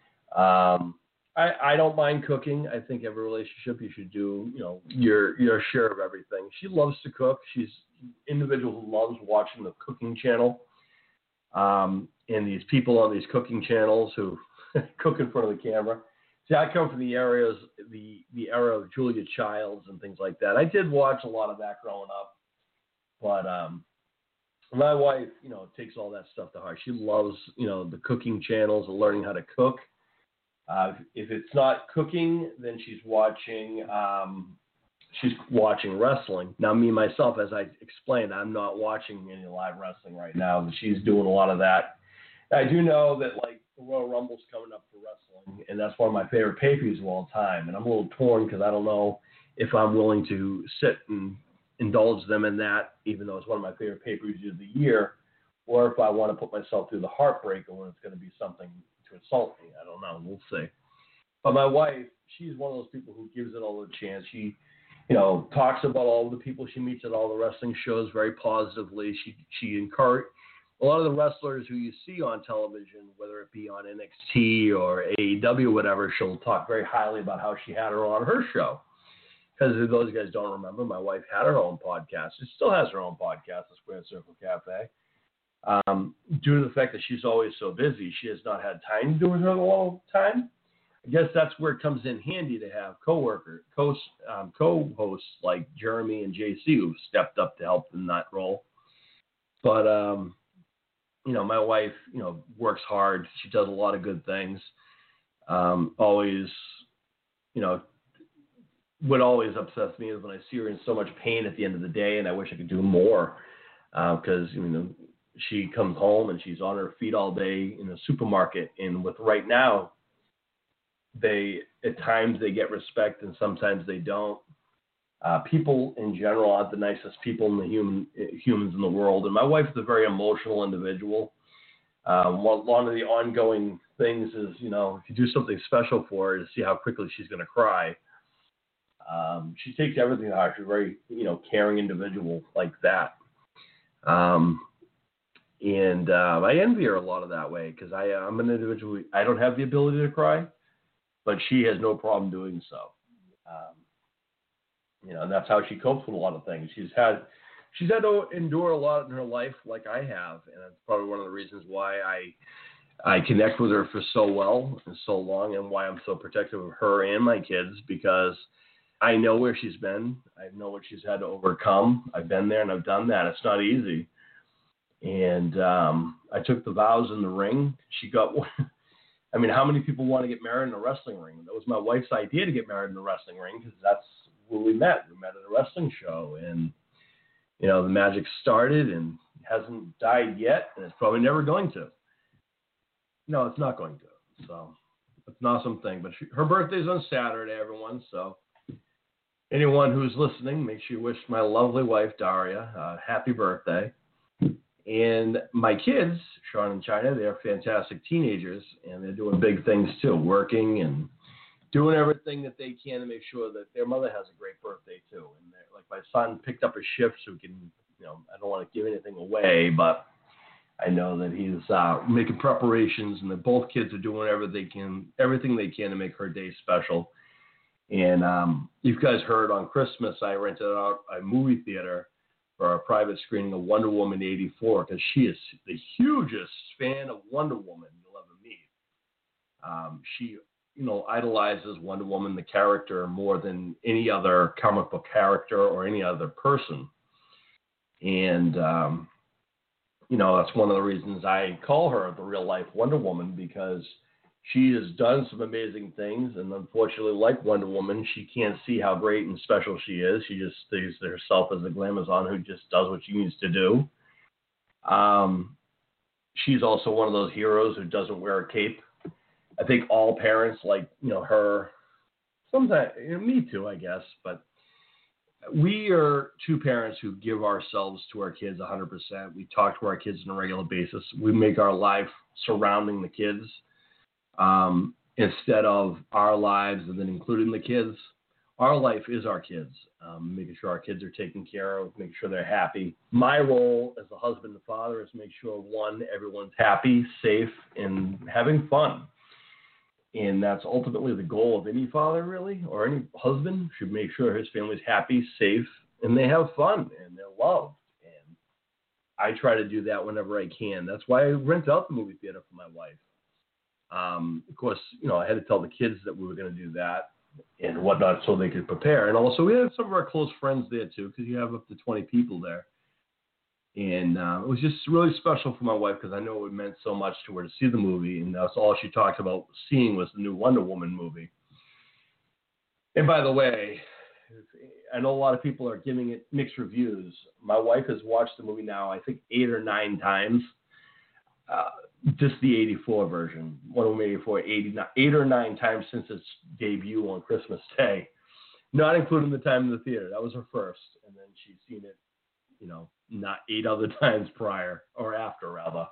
[SPEAKER 1] I don't mind cooking. I think every relationship you should do, your share of everything. She loves to cook. She's an individual who loves watching the cooking channel. And these people on these cooking channels who cook in front of the camera. See, I come from the era of Julia Childs and things like that. I did watch a lot of that growing up, but my wife, takes all that stuff to heart. She loves, the cooking channels and learning how to cook. If it's not cooking, then she's watching wrestling. Now, me myself, as I explained, I'm not watching any live wrestling right now. She's doing a lot of that. I do know that, the Royal Rumble's coming up for wrestling, and that's one of my favorite pay-per-views of all time. And I'm a little torn because I don't know if I'm willing to sit and indulge them in that, even though it's one of my favorite pay-per-views of the year, or if I want to put myself through the heartbreak when it's going to be something to insult me. I don't know. We'll see. But my wife, she's one of those people who gives it all a chance. She, talks about all the people she meets at all the wrestling shows very positively. She encouraged a lot of the wrestlers who you see on television, whether it be on NXT or AEW, whatever, she'll talk very highly about how she had her on her show. Because if those guys don't remember, my wife had her own podcast. She still has her own podcast, the Square Circle Cafe. Due to the fact that she's always so busy, she has not had time to do it her all the time. I guess that's where it comes in handy to have co-hosts like Jeremy and JC who've stepped up to help in that role. But, my wife, works hard. She does a lot of good things. Always, what always upsets me is when I see her in so much pain at the end of the day, and I wish I could do more because, she comes home and she's on her feet all day in the supermarket. And with right now, at times they get respect and sometimes they don't. People in general aren't the nicest people in humans in the world. And my wife is a very emotional individual. One of the ongoing things is, if you do something special for her to see how quickly she's going to cry. She takes everything to heart. She's a very, caring individual like that. And I envy her a lot of that way because I'm an individual. I don't have the ability to cry, but she has no problem doing so. And that's how she copes with a lot of things. She's had to endure a lot in her life like I have, and that's probably one of the reasons why I connect with her for so well and so long, and why I'm so protective of her and my kids, because I know where she's been. I know what she's had to overcome. I've been there and I've done that. It's not easy. And I took the vows in the ring. She got one. I mean, how many people want to get married in a wrestling ring? That was my wife's idea to get married in a wrestling ring because that's where we met. We met at a wrestling show. And, the magic started and hasn't died yet. And it's probably never going to. No, it's not going to. So it's an awesome thing. But her birthday's on Saturday, everyone. So anyone who's listening, make sure you wish my lovely wife, Daria, a happy birthday. And my kids, Sean and China, they're fantastic teenagers, and they're doing big things too, working and doing everything that they can to make sure that their mother has a great birthday too. And like my son picked up a shift, so he can, I don't want to give anything away, but I know that he's making preparations, and that both kids are doing everything they can to make her day special. And you guys heard on Christmas, I rented out a movie theater for a private screening of Wonder Woman 84, because she is the hugest fan of Wonder Woman you'll ever meet. She, idolizes Wonder Woman, the character, more than any other comic book character or any other person. And, that's one of the reasons I call her the real life Wonder Woman, because she has done some amazing things. And unfortunately, like Wonder Woman, she can't see how great and special she is. She just sees herself as a glamazon who just does what she needs to do. She's also one of those heroes who doesn't wear a cape. I think all parents, like, her, sometimes, me too, I guess, but we are two parents who give ourselves to our kids 100%. We talk to our kids on a regular basis. We make our life surrounding the kids instead of our lives and then including the kids. Our life is our kids, making sure our kids are taken care of, making sure they're happy. My role as a husband and father is to make sure, one, everyone's happy, safe, and having fun. And that's ultimately the goal of any father, really, or any husband should make sure his family's happy, safe, and they have fun, and they're loved. And I try to do that whenever I can. That's why I rent out the movie theater for my wife. Of course, I had to tell the kids that we were going to do that and whatnot so they could prepare. And also, we had some of our close friends there, too, because you have up to 20 people there. And it was just really special for my wife, because I know it meant so much to her to see the movie, and that's all she talked about seeing was the new Wonder Woman movie. And by the way, I know a lot of people are giving it mixed reviews. My wife has watched the movie now, I think, 8 or 9 times. Just the 84 version, Wonder Woman 84, 8 or 9 times since its debut on Christmas Day, not including the time in the theater. That was her first, and then she's seen it, not 8 other times prior or after, rather.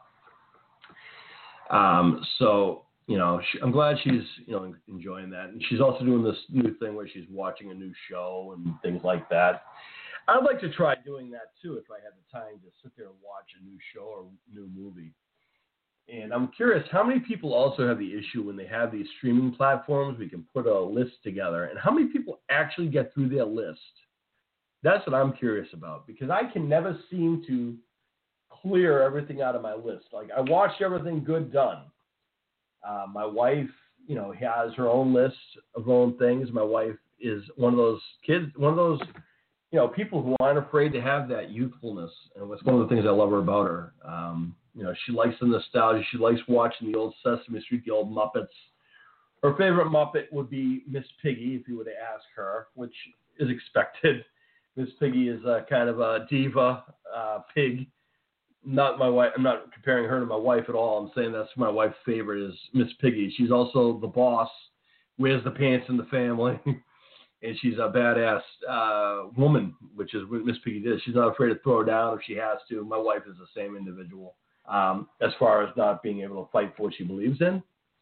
[SPEAKER 1] So, I'm glad she's, enjoying that. And she's also doing this new thing where she's watching a new show and things like that. I'd like to try doing that, too, if I had the time to sit there and watch a new show or new movie. And I'm curious, how many people also have the issue when they have these streaming platforms, we can put a list together, and how many people actually get through their list? That's what I'm curious about, because I can never seem to clear everything out of my list. Like, I watched everything good done. My wife, has her own list of her own things. My wife is one of those kids, people who aren't afraid to have that youthfulness. And it's one of the things I love about her. She likes the nostalgia. She likes watching the old Sesame Street, the old Muppets. Her favorite Muppet would be Miss Piggy, if you were to ask her, which is expected. Miss Piggy is kind of a diva pig. Not my wife. I'm not comparing her to my wife at all. I'm saying that's my wife's favorite is Miss Piggy. She's also the boss, wears the pants in the family, and she's a badass woman, which is what Miss Piggy does. She's not afraid to throw down if she has to. My wife is the same individual as far as not being able to fight for what she believes in,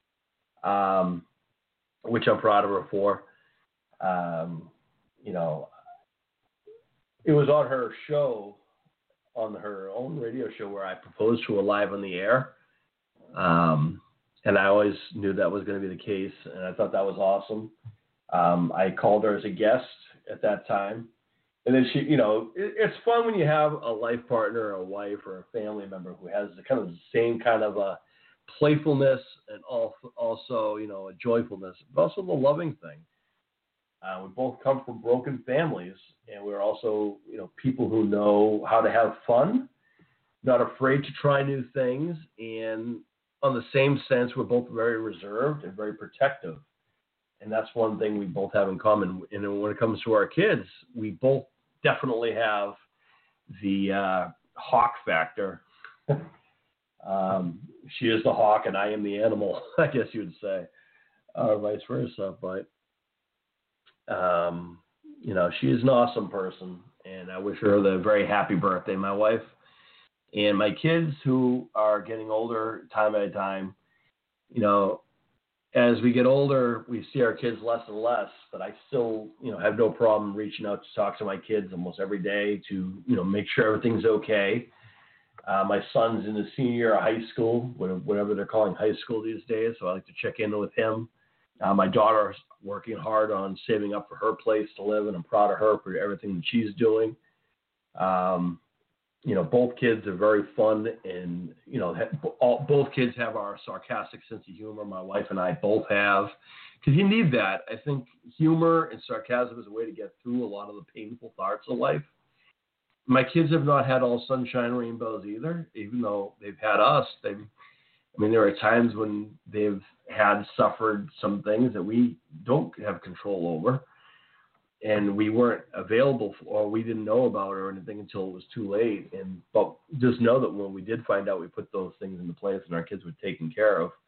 [SPEAKER 1] which I'm proud of her for. It was on her show, on her own radio show, where I proposed to her live on the air. And I always knew that was going to be the case, and I thought that was awesome. I called her as a guest at that time. And then she, it's fun when you have a life partner or a wife or a family member who has the kind of the same kind of a playfulness and also, a joyfulness, but also the loving thing. We both come from broken families, and we're also, people who know how to have fun, not afraid to try new things, and on the same sense, we're both very reserved and very protective. And that's one thing we both have in common. And when it comes to our kids, we both definitely have the hawk factor. She is the hawk, and I am the animal, I guess you would say, or vice versa. But she is an awesome person, and I wish her the very happy birthday. My wife And my kids who are getting older time by time, you know, as we get older, we see our kids less and less, but I still, have no problem reaching out to talk to my kids almost every day to, make sure everything's okay. My son's in the senior year of high school, whatever they're calling high school these days, so I like to check in with him. My daughter's working hard on saving up for her place to live, and I'm proud of her for everything that she's doing. Both kids are very fun, and, both kids have our sarcastic sense of humor. My wife and I both have, because you need that. I think humor and sarcasm is a way to get through a lot of the painful parts of life. My kids have not had all sunshine and rainbows either, even though they've had us. There are times when they've suffered some things that we don't have control over, and we weren't available for, or we didn't know about or anything until it was too late. But just know that when we did find out, we put those things into place and our kids were taken care of.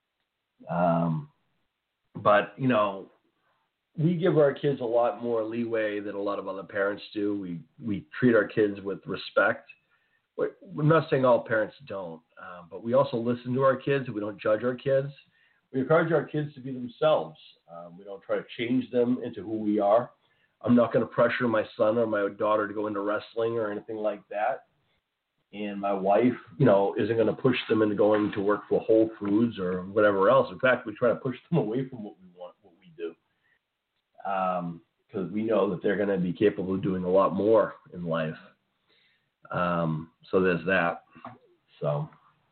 [SPEAKER 1] But we give our kids a lot more leeway than a lot of other parents do. We treat our kids with respect. We're not saying all parents don't, but we also listen to our kids. We don't judge our kids. We encourage our kids to be themselves. We don't try to change them into who we are. I'm not going to pressure my son or my daughter to go into wrestling or anything like that. And my wife, isn't going to push them into going to work for Whole Foods or whatever else. In fact, we try to push them away from what we want, what we do. Because we know that they're going to be capable of doing a lot more in life. So there's that. So,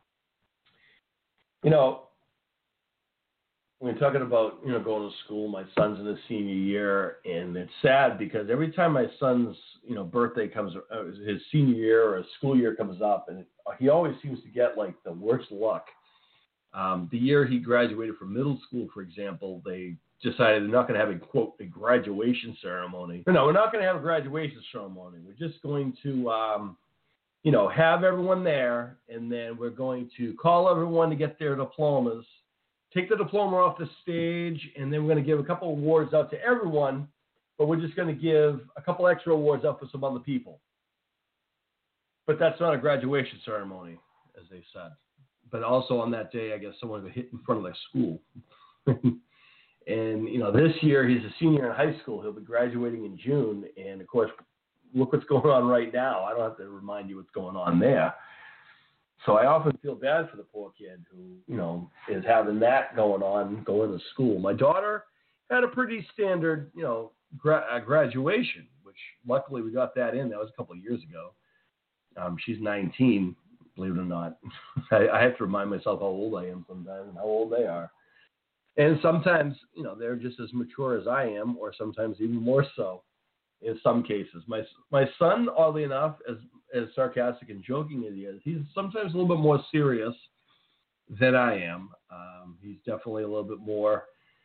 [SPEAKER 1] we're talking about, going to school. My son's in his senior year, and it's sad because every time my son's, birthday comes, his senior year or his school year comes up, and he always seems to get like the worst luck. The year he graduated from middle school, for example, they decided they're not going to have a graduation ceremony. No, we're not going to have a graduation ceremony. We're just going to, have everyone there, and then we're going to call everyone to get their diplomas, take the diploma off the stage, and then we're going to give a couple awards out to everyone, but we're just going to give a couple extra awards out for some other people. But that's not a graduation ceremony, as they said. But also on that day, I guess someone got hit in front of their school. And, this year he's a senior in high school. He'll be graduating in June. And, of course, look what's going on right now. I don't have to remind you what's going on there. So I often feel bad for the poor kid who, is having that going on, going to school. My daughter had a pretty standard, graduation, which luckily we got that in. That was a couple of years ago. She's 19, believe it or not. I have to remind myself how old I am sometimes and how old they are. And sometimes, they're just as mature as I am, or sometimes even more so in some cases. My son, oddly enough, as sarcastic and joking as he is, he's sometimes a little bit more serious than I am. He's definitely a little bit more,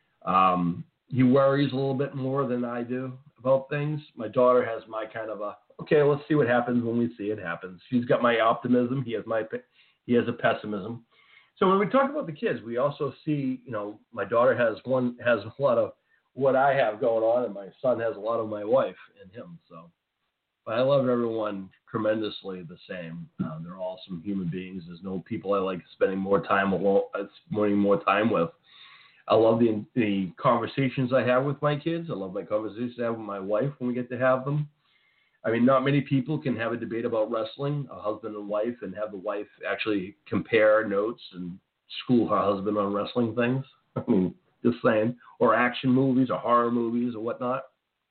[SPEAKER 1] he worries a little bit more than I do about things. My daughter has my kind of okay, let's see what happens when we see it happens. She's got my optimism. He has a pessimism. So when we talk about the kids, we also see, my daughter has a lot of what I have going on, and my son has a lot of my wife and him. So, but I love everyone tremendously the same. They're awesome human beings. There's no people I like spending more time with. I love the conversations I have with my kids. I love my conversations I have with my wife when we get to have them. Not many people can have a debate about wrestling, a husband and wife, and have the wife actually compare notes and school her husband on wrestling things. Just saying. Or action movies or horror movies or whatnot.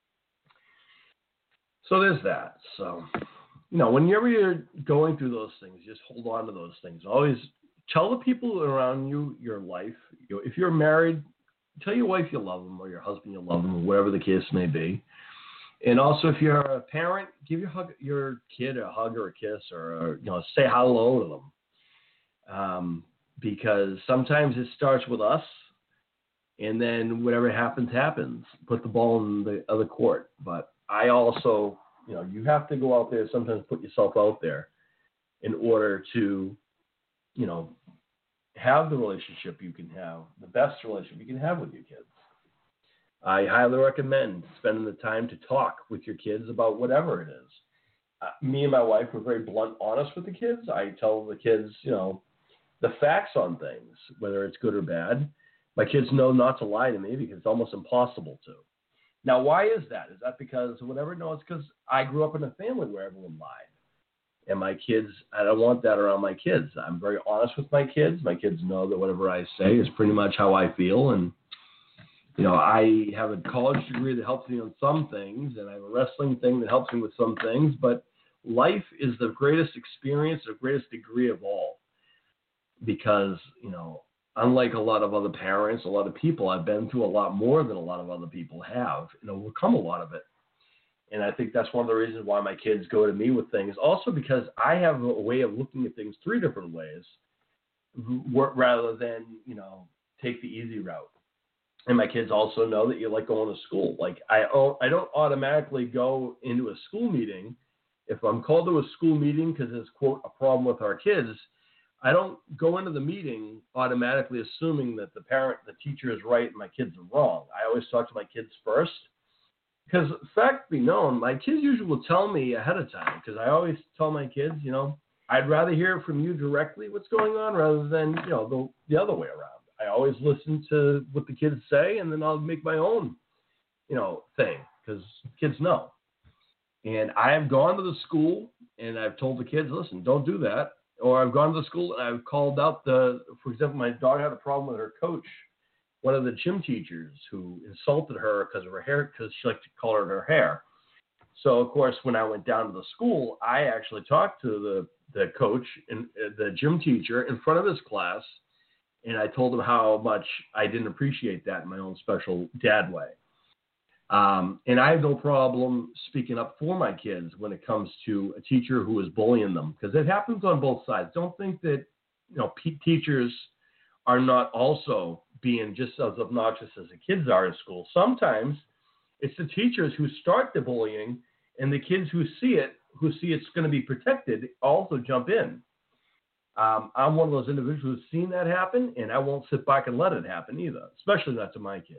[SPEAKER 1] So there's that. So, whenever you're going through those things, just hold on to those things. Always tell the people around you your life. If you're married, tell your wife you love them, or your husband you love them, or whatever the case may be. And also, if you're a parent, give your kid a hug or a kiss, or say hello to them. Because sometimes it starts with us, and then whatever happens, happens. Put the ball in the other court. But I also, you have to go out there, sometimes put yourself out there in order to, have the relationship you can have, the best relationship you can have with your kids. I highly recommend spending the time to talk with your kids about whatever it is. me and my wife were very blunt, honest with the kids. I tell the kids, the facts on things, whether it's good or bad. My kids know not to lie to me because it's almost impossible to. Now, why is that? Is that because whatever? No, it's because I grew up in a family where everyone lied. And my kids, I don't want that around my kids. I'm very honest with my kids. My kids know that whatever I say is pretty much how I feel. And, I have a college degree that helps me on some things, and I have a wrestling thing that helps me with some things. But life is the greatest experience, the greatest degree of all. Because, unlike a lot of other parents, a lot of people, I've been through a lot more than a lot of other people have and overcome a lot of it. And I think that's one of the reasons why my kids go to me with things. Also because I have a way of looking at things three different ways rather than, take the easy route. And my kids also know that you like going to school. Like I don't automatically go into a school meeting. If I'm called to a school meeting because there's, quote, a problem with our kids, I don't go into the meeting automatically assuming that the teacher is right and my kids are wrong. I always talk to my kids first. Because fact be known, my kids usually will tell me ahead of time. Because I always tell my kids, I'd rather hear from you directly what's going on rather than, the other way around. I always listen to what the kids say, and then I'll make my own, thing. Because kids know. And I have gone to the school, and I've told the kids, listen, don't do that. Or I've gone to the school, and I've called out for example, my daughter had a problem with her coach, one of the gym teachers who insulted her because of her hair, because she liked to color her hair. So, of course, when I went down to the school, I actually talked to the coach and the gym teacher in front of his class, and I told him how much I didn't appreciate that in my own special dad way. And I have no problem speaking up for my kids when it comes to a teacher who is bullying them, because it happens on both sides. Don't think that, teachers are not also being just as obnoxious as the kids are in school. Sometimes it's the teachers who start the bullying, and the kids who see it's going to be protected, also jump in. I'm one of those individuals who's seen that happen, and I won't sit back and let it happen either, especially not to my kids.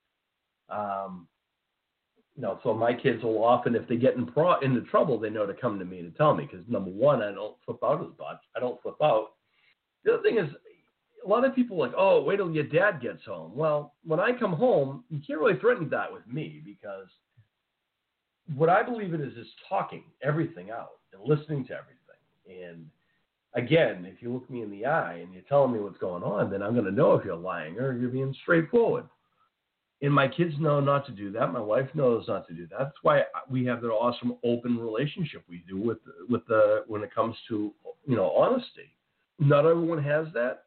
[SPEAKER 1] So my kids will often, if they get into trouble, they know to come to me to tell me, because number one, I don't flip out as much. I don't flip out. The other thing is, a lot of people are like, oh, wait till your dad gets home. Well, when I come home, you can't really threaten that with me, because what I believe in is talking everything out and listening to everything. And again, if you look me in the eye and you're telling me what's going on, then I'm going to know if you're lying or you're being straightforward. And my kids know not to do that. My wife knows not to do that. That's why we have that awesome open relationship we do with when it comes to, honesty. Not everyone has that.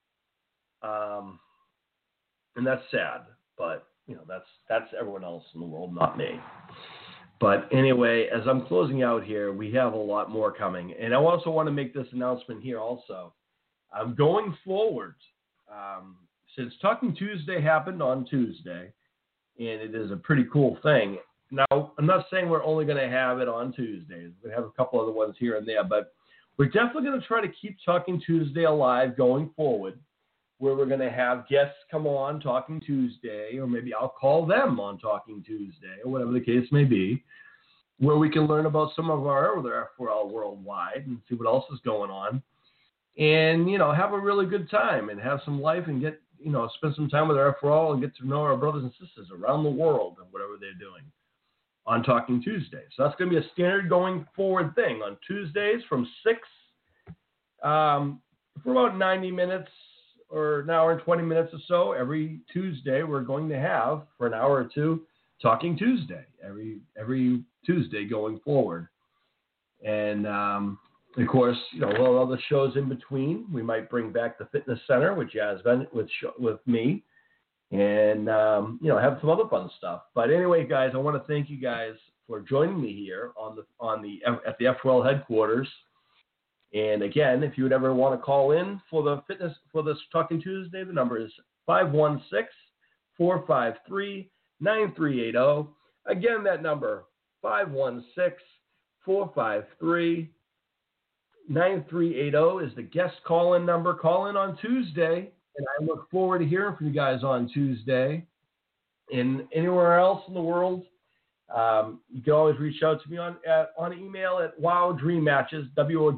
[SPEAKER 1] And that's sad, but that's everyone else in the world, not me. But anyway, as I'm closing out here, we have a lot more coming. And I also want to make this announcement here also. Going forward, since Talking Tuesday happened on Tuesday, and it is a pretty cool thing. Now, I'm not saying we're only going to have it on Tuesdays. We have a couple other ones here and there, but we're definitely going to try to keep Talking Tuesday alive going forward, where we're going to have guests come on Talking Tuesday, or maybe I'll call them on Talking Tuesday, or whatever the case may be, where we can learn about some of our other F4L worldwide and see what else is going on, and, have a really good time and have some life and get, spend some time with our F4L and get to know our brothers and sisters around the world and whatever they're doing on Talking Tuesday. So that's going to be a standard going forward thing on Tuesdays from 6 for about 90 minutes or an hour and 20 minutes or so. Every Tuesday we're going to have for an hour or two Talking Tuesday, every Tuesday going forward. And of course, we'll have other shows in between. We might bring back the Fitness Center with Jasmine, with me, and have some other fun stuff. But anyway, guys, I want to thank you guys for joining me here at the F4L headquarters. And again, if you would ever want to call in for this Talking Tuesday, the number is 516-453-9380. Again, that number, 516-453-9380 is the guest call-in number. Call in on Tuesday, and I look forward to hearing from you guys on Tuesday. And anywhere else in the world, You can always reach out to me on email at wowdreammatches,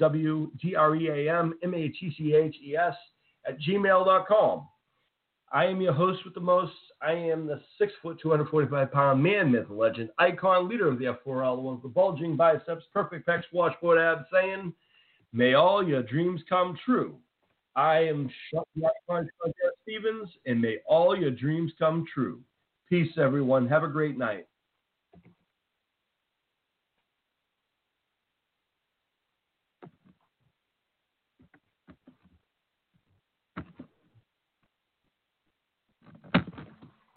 [SPEAKER 1] WOWDREAMMATCHES @gmail.com. I am your host with the most. I am the 6 foot, 245-pound man, myth, legend, icon, leader of the F4L, the one with the bulging biceps, perfect pecs, washboard abs, saying, may all your dreams come true. I am icon Jeff Stevens, and may all your dreams come true. Peace, everyone. Have a great night.